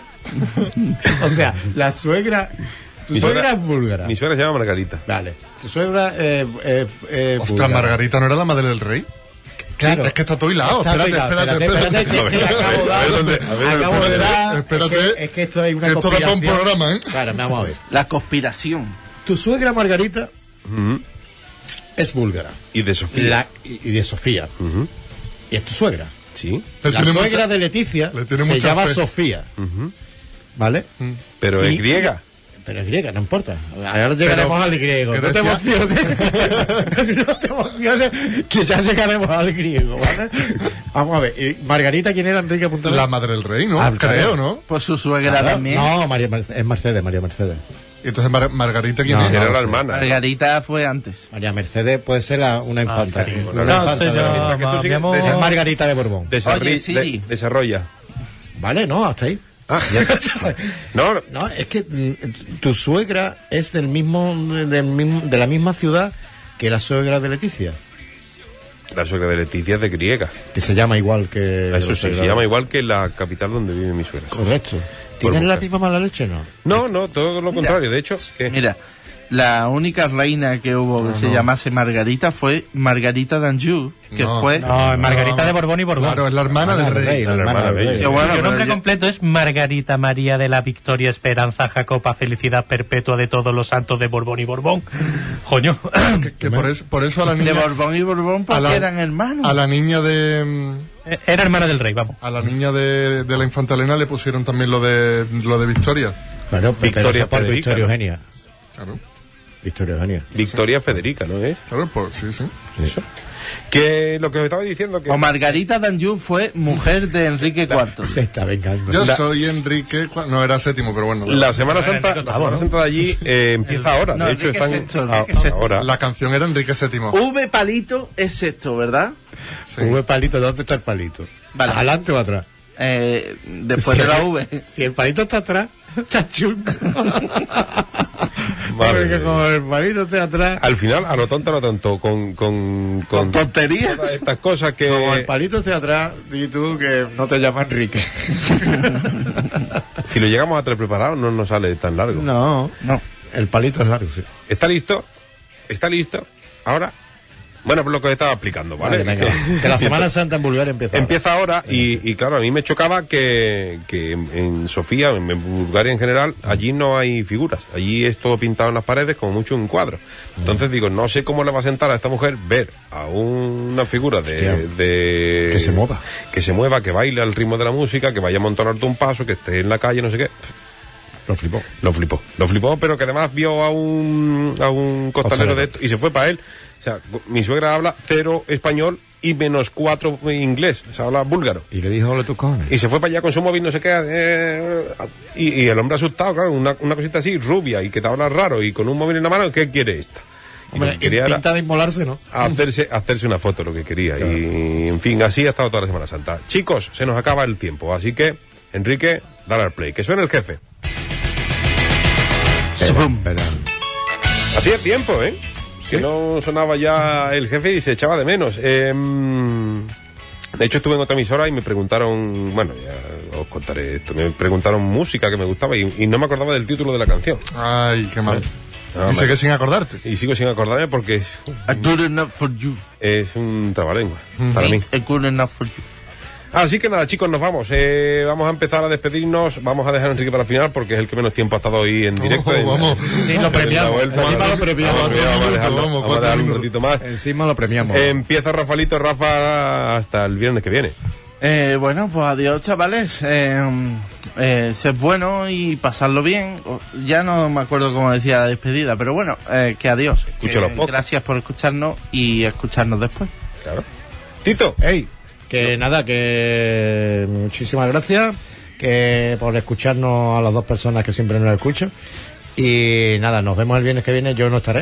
O sea, la suegra. Tu Mi suegra, suegra- es búlgara. Mi suegra se llama Margarita. Vale. Tu suegra eh, eh, eh, Ostras, búlgara. Margarita, ¿no era la madre del rey? Claro. Es que está todo hilado. Está Espérate, pegado. espérate, espérate. espérate, que- que acabo de A ver, dar- ¿dónde? A ver, acabo de espérate, dar- espérate. Es que, es que esto es una Esto da para un conspiración. programa, ¿eh? Claro, vamos a ver. La conspiración. Tu suegra Margarita Ujú. es búlgara. Y de Sofía. La, y, y de Sofía. Ujú. Y es tu suegra. Sí. Le La tiene suegra mucha- de Leticia le tiene se mucha llama fe. Sofía. Ujú. ¿Vale? Pero Y- es griega. Pero es griega, no importa. Ahora llegaremos al griego. que No te decía- emociones. No te emociones, que ya llegaremos al griego, ¿vale? Vamos a ver. ¿y Margarita, ¿quién era Enrique Puntal? La madre del rey, ¿no? Ah, Creo, claro. ¿no? Pues su suegra también. No, María Merce- es Mercedes, María Mercedes. Y entonces Mar- Margarita, ¿quién No, es? Era no, la sí. hermana. Margarita fue antes. María Mercedes puede ser la- una infanta. sí. Una No, infanta se de la- llama, que tú mi sigues- amor. Es Margarita de Borbón. Desarri- Oye, Siri. de- desarrolla. Vale, no, hasta ahí. Ah, ya está. No, no. No, es que mm, tu suegra es del mismo, del mismo, de la misma ciudad que la suegra de Leticia, La suegra de Leticia es de griega. que se llama igual que... Eso la sí, suegra se de- llama igual que la capital donde vive mi suegra. Correcto. ¿Tienen Por la buscar. misma mala leche no? No, no, todo lo contrario. De hecho, que Mira, la única reina que hubo que se llamase Margarita fue Margarita d'Anjou, que No. fue... No, es Margarita de Borbón y Borbón. Claro, es la hermana del rey. la hermana del rey. Qué bueno, Su pero nombre ya- completo es Margarita María de la Victoria Esperanza Jacoba Felicidad Perpetua de todos los santos de Borbón y Borbón. Coño. Que, que por, eso, por eso a la De niña... Borbón y Borbón porque a la- eran hermanos. A la niña de... mm, Era hermana del rey, vamos. A la niña de, de la infanta Elena le pusieron también lo de lo de Victoria. Bueno, pero Victoria eso por Federica, Victoria ¿no? Eugenia. Claro, Victoria Eugenia. Victoria Federica, ¿no es? claro, pues sí, sí. Eso. Que lo que os estaba diciendo que... O Margarita d'Anjou fue mujer de Enrique cuarto. Se está vengando. Yo La- soy Enrique... cua- No, era séptimo, pero bueno. La Semana Santa, Enrique la octavo, Semana ¿no? Santa de allí eh, empieza ahora. No, de hecho, Enrique están sexto, a- Enrique sexto. ahora. La canción era Enrique séptimo. V palito es sexto, ¿verdad? Sí. V palito, ¿dónde está el palito? Vale. ¿Adelante o atrás? Eh, después Si de la el- V. Si el palito está atrás, está chungo. Madre Porque mía. como el palito está atrás, Al final, a lo tonto, a lo tonto, con, con, con Con tonterías. todas estas cosas que... como el palito está atrás, di tú que no te llamas Enrique. Si lo llegamos a tener preparado, no nos sale tan largo. No, No. el palito es largo, sí. ¿Está listo? ¿Está listo? Ahora. Bueno, pues lo que os estaba explicando, ¿vale? Vale, venga. Que la Semana Santa en Bulgaria empieza ahora. Empieza ahora y, y claro, a mí me chocaba que, que en, en Sofía, en, en Bulgaria en general, allí no hay figuras. Allí es todo pintado en las paredes, como mucho un cuadro. Entonces digo, no sé cómo le va a sentar a esta mujer ver a una figura de... Hostia. de- Que se mueva. Que se mueva, que baile al ritmo de la música, que vaya a montonarte un paso, que esté en la calle, no sé qué. Lo flipó. Lo flipó. Lo flipó, pero que además vio a un, a un costalero Costalero. de esto y se fue para él. O sea, mi suegra habla cero español y menos cuatro inglés. O sea, habla búlgaro. Y le dijo, ole tus cojones. Y se fue para allá con su móvil, no sé qué. eh, y, y el hombre asustado, claro, una, una cosita así, rubia, y que te habla raro, y con un móvil en la mano, ¿qué quiere esta? Y Hombre, lo que quería era pinta de inmolarse, ¿no? hacerse, hacerse una foto, lo que quería. Y, en fin, así ha estado toda la Semana Santa. Chicos, se nos acaba el tiempo, así que, Enrique, dale al play. Que suene el jefe. Hacía tiempo, ¿eh? Que no sonaba ya el jefe y se echaba de menos. Eh, de hecho, estuve en otra emisora y me preguntaron, bueno, ya os contaré esto, me preguntaron música que me gustaba y, y no me acordaba del título de la canción. Ay, qué mal. Ah, y mal. sigue sin acordarte. Y sigo sin acordarme porque es, I good enough for you. es un trabalengua para mí. I good enough for you. Así que nada, chicos, nos vamos. Eh, vamos a empezar a despedirnos. Vamos a dejar a Enrique para el final porque es el que menos tiempo ha estado hoy en directo. Oh, En- vamos. Sí, lo en premiamos. la vuelta. Encima lo premiamos. Vamos, vamos a dejarlo, Vamos, vamos a cuatro dejarlo un minutos. ratito más. Encima lo premiamos. Empieza Rafalito, Rafa, hasta el viernes que viene. Eh, bueno, pues adiós, chavales. Eh, eh, sed bueno y pasarlo bien. O- Ya no me acuerdo cómo decía la despedida, pero bueno, eh, que adiós. Escucha Que los podcasts. gracias por escucharnos y escucharnos después. Claro. Tito. Ey, que nada, que muchísimas gracias que por escucharnos a las dos personas que siempre nos escuchan. Y nada, nos vemos el viernes que viene. Yo no estaré,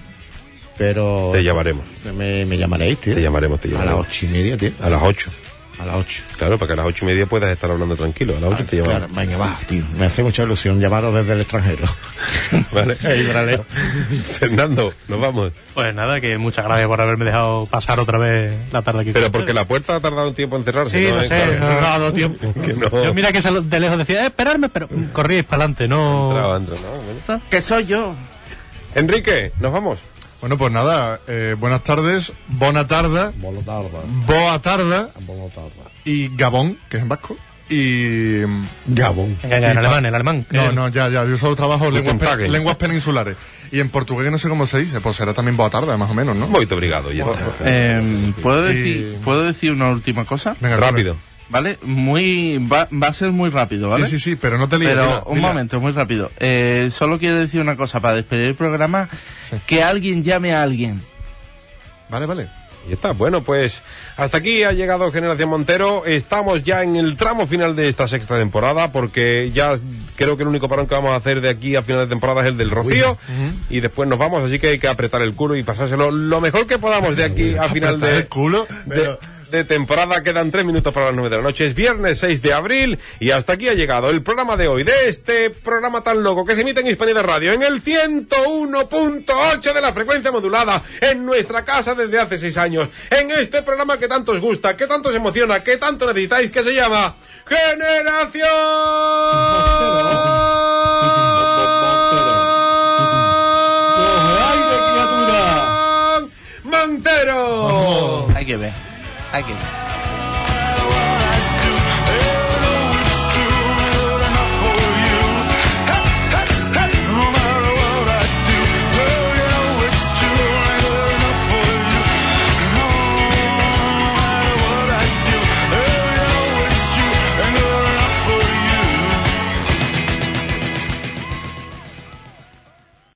pero Te llamaremos. me, me llamaréis, tío. Te llamaremos, te A llamaremos. las ocho y media, tío. A las ocho. A las ocho. Claro, para que a las ocho y media puedas estar hablando tranquilo. A las ocho te llamamos. Claro, venga, va, tío. Me hace mucha ilusión llamaros desde el extranjero. Vale. Ey, braleo. Fernando, nos vamos. Pues nada, que muchas gracias por haberme dejado pasar otra vez la tarde aquí. con Pero ustedes. porque la puerta ha tardado un tiempo en cerrarse. Sí, no Eh, sé, claro. no, no ha dado tiempo. Que no. Yo mira que sal- de lejos decía, eh, esperarme, pero mm, corríais para adelante, no... Entraba, entra, ¿no? Bueno. Que soy yo. Enrique, nos vamos. Bueno, pues nada, eh, buenas tardes, bona tarda, Boa tarda. boa tarda Boa tarda. y Gabón, que es en vasco, y... Gabón. Venga, ya, en alemán, en alemán. No, que- no, ya, ya, yo solo trabajo lenguas, pe- Tag. lenguas peninsulares. Y en portugués no sé cómo se dice, pues será también boa tarda, más o menos, ¿no? Muy obrigado, ya está. Eh, ¿puedo, Y- decir, ¿Puedo decir una última cosa? Venga, Rápido. ¿Vale? Muy, va, va a ser muy rápido, ¿vale? Sí, sí, sí, pero no te líes. Pero dila, un dila. momento, muy rápido. Eh, solo quiero decir una cosa para despedir el programa. Que alguien llame a alguien. Vale, vale. Y está, bueno, pues hasta aquí ha llegado Generación Montero. Estamos ya en el tramo final de esta sexta temporada, porque ya creo que el único parón que vamos a hacer de aquí a final de temporada es el del Rocío. Y después nos vamos, así que hay que apretar el culo y pasárselo lo mejor que podamos de aquí a final Apretar de, el culo, pero- de, de temporada. Quedan tres minutos para las nueve de la noche. Es viernes seis de abril y hasta aquí ha llegado el programa de hoy, de este programa tan loco que se emite en Hispanidad Radio en el ciento uno punto ocho de la frecuencia modulada, en nuestra casa desde hace seis años, en este programa que tanto os gusta, que tanto os emociona, que tanto necesitáis, que se llama Generación Montero. Hay que ver. Hay que ver.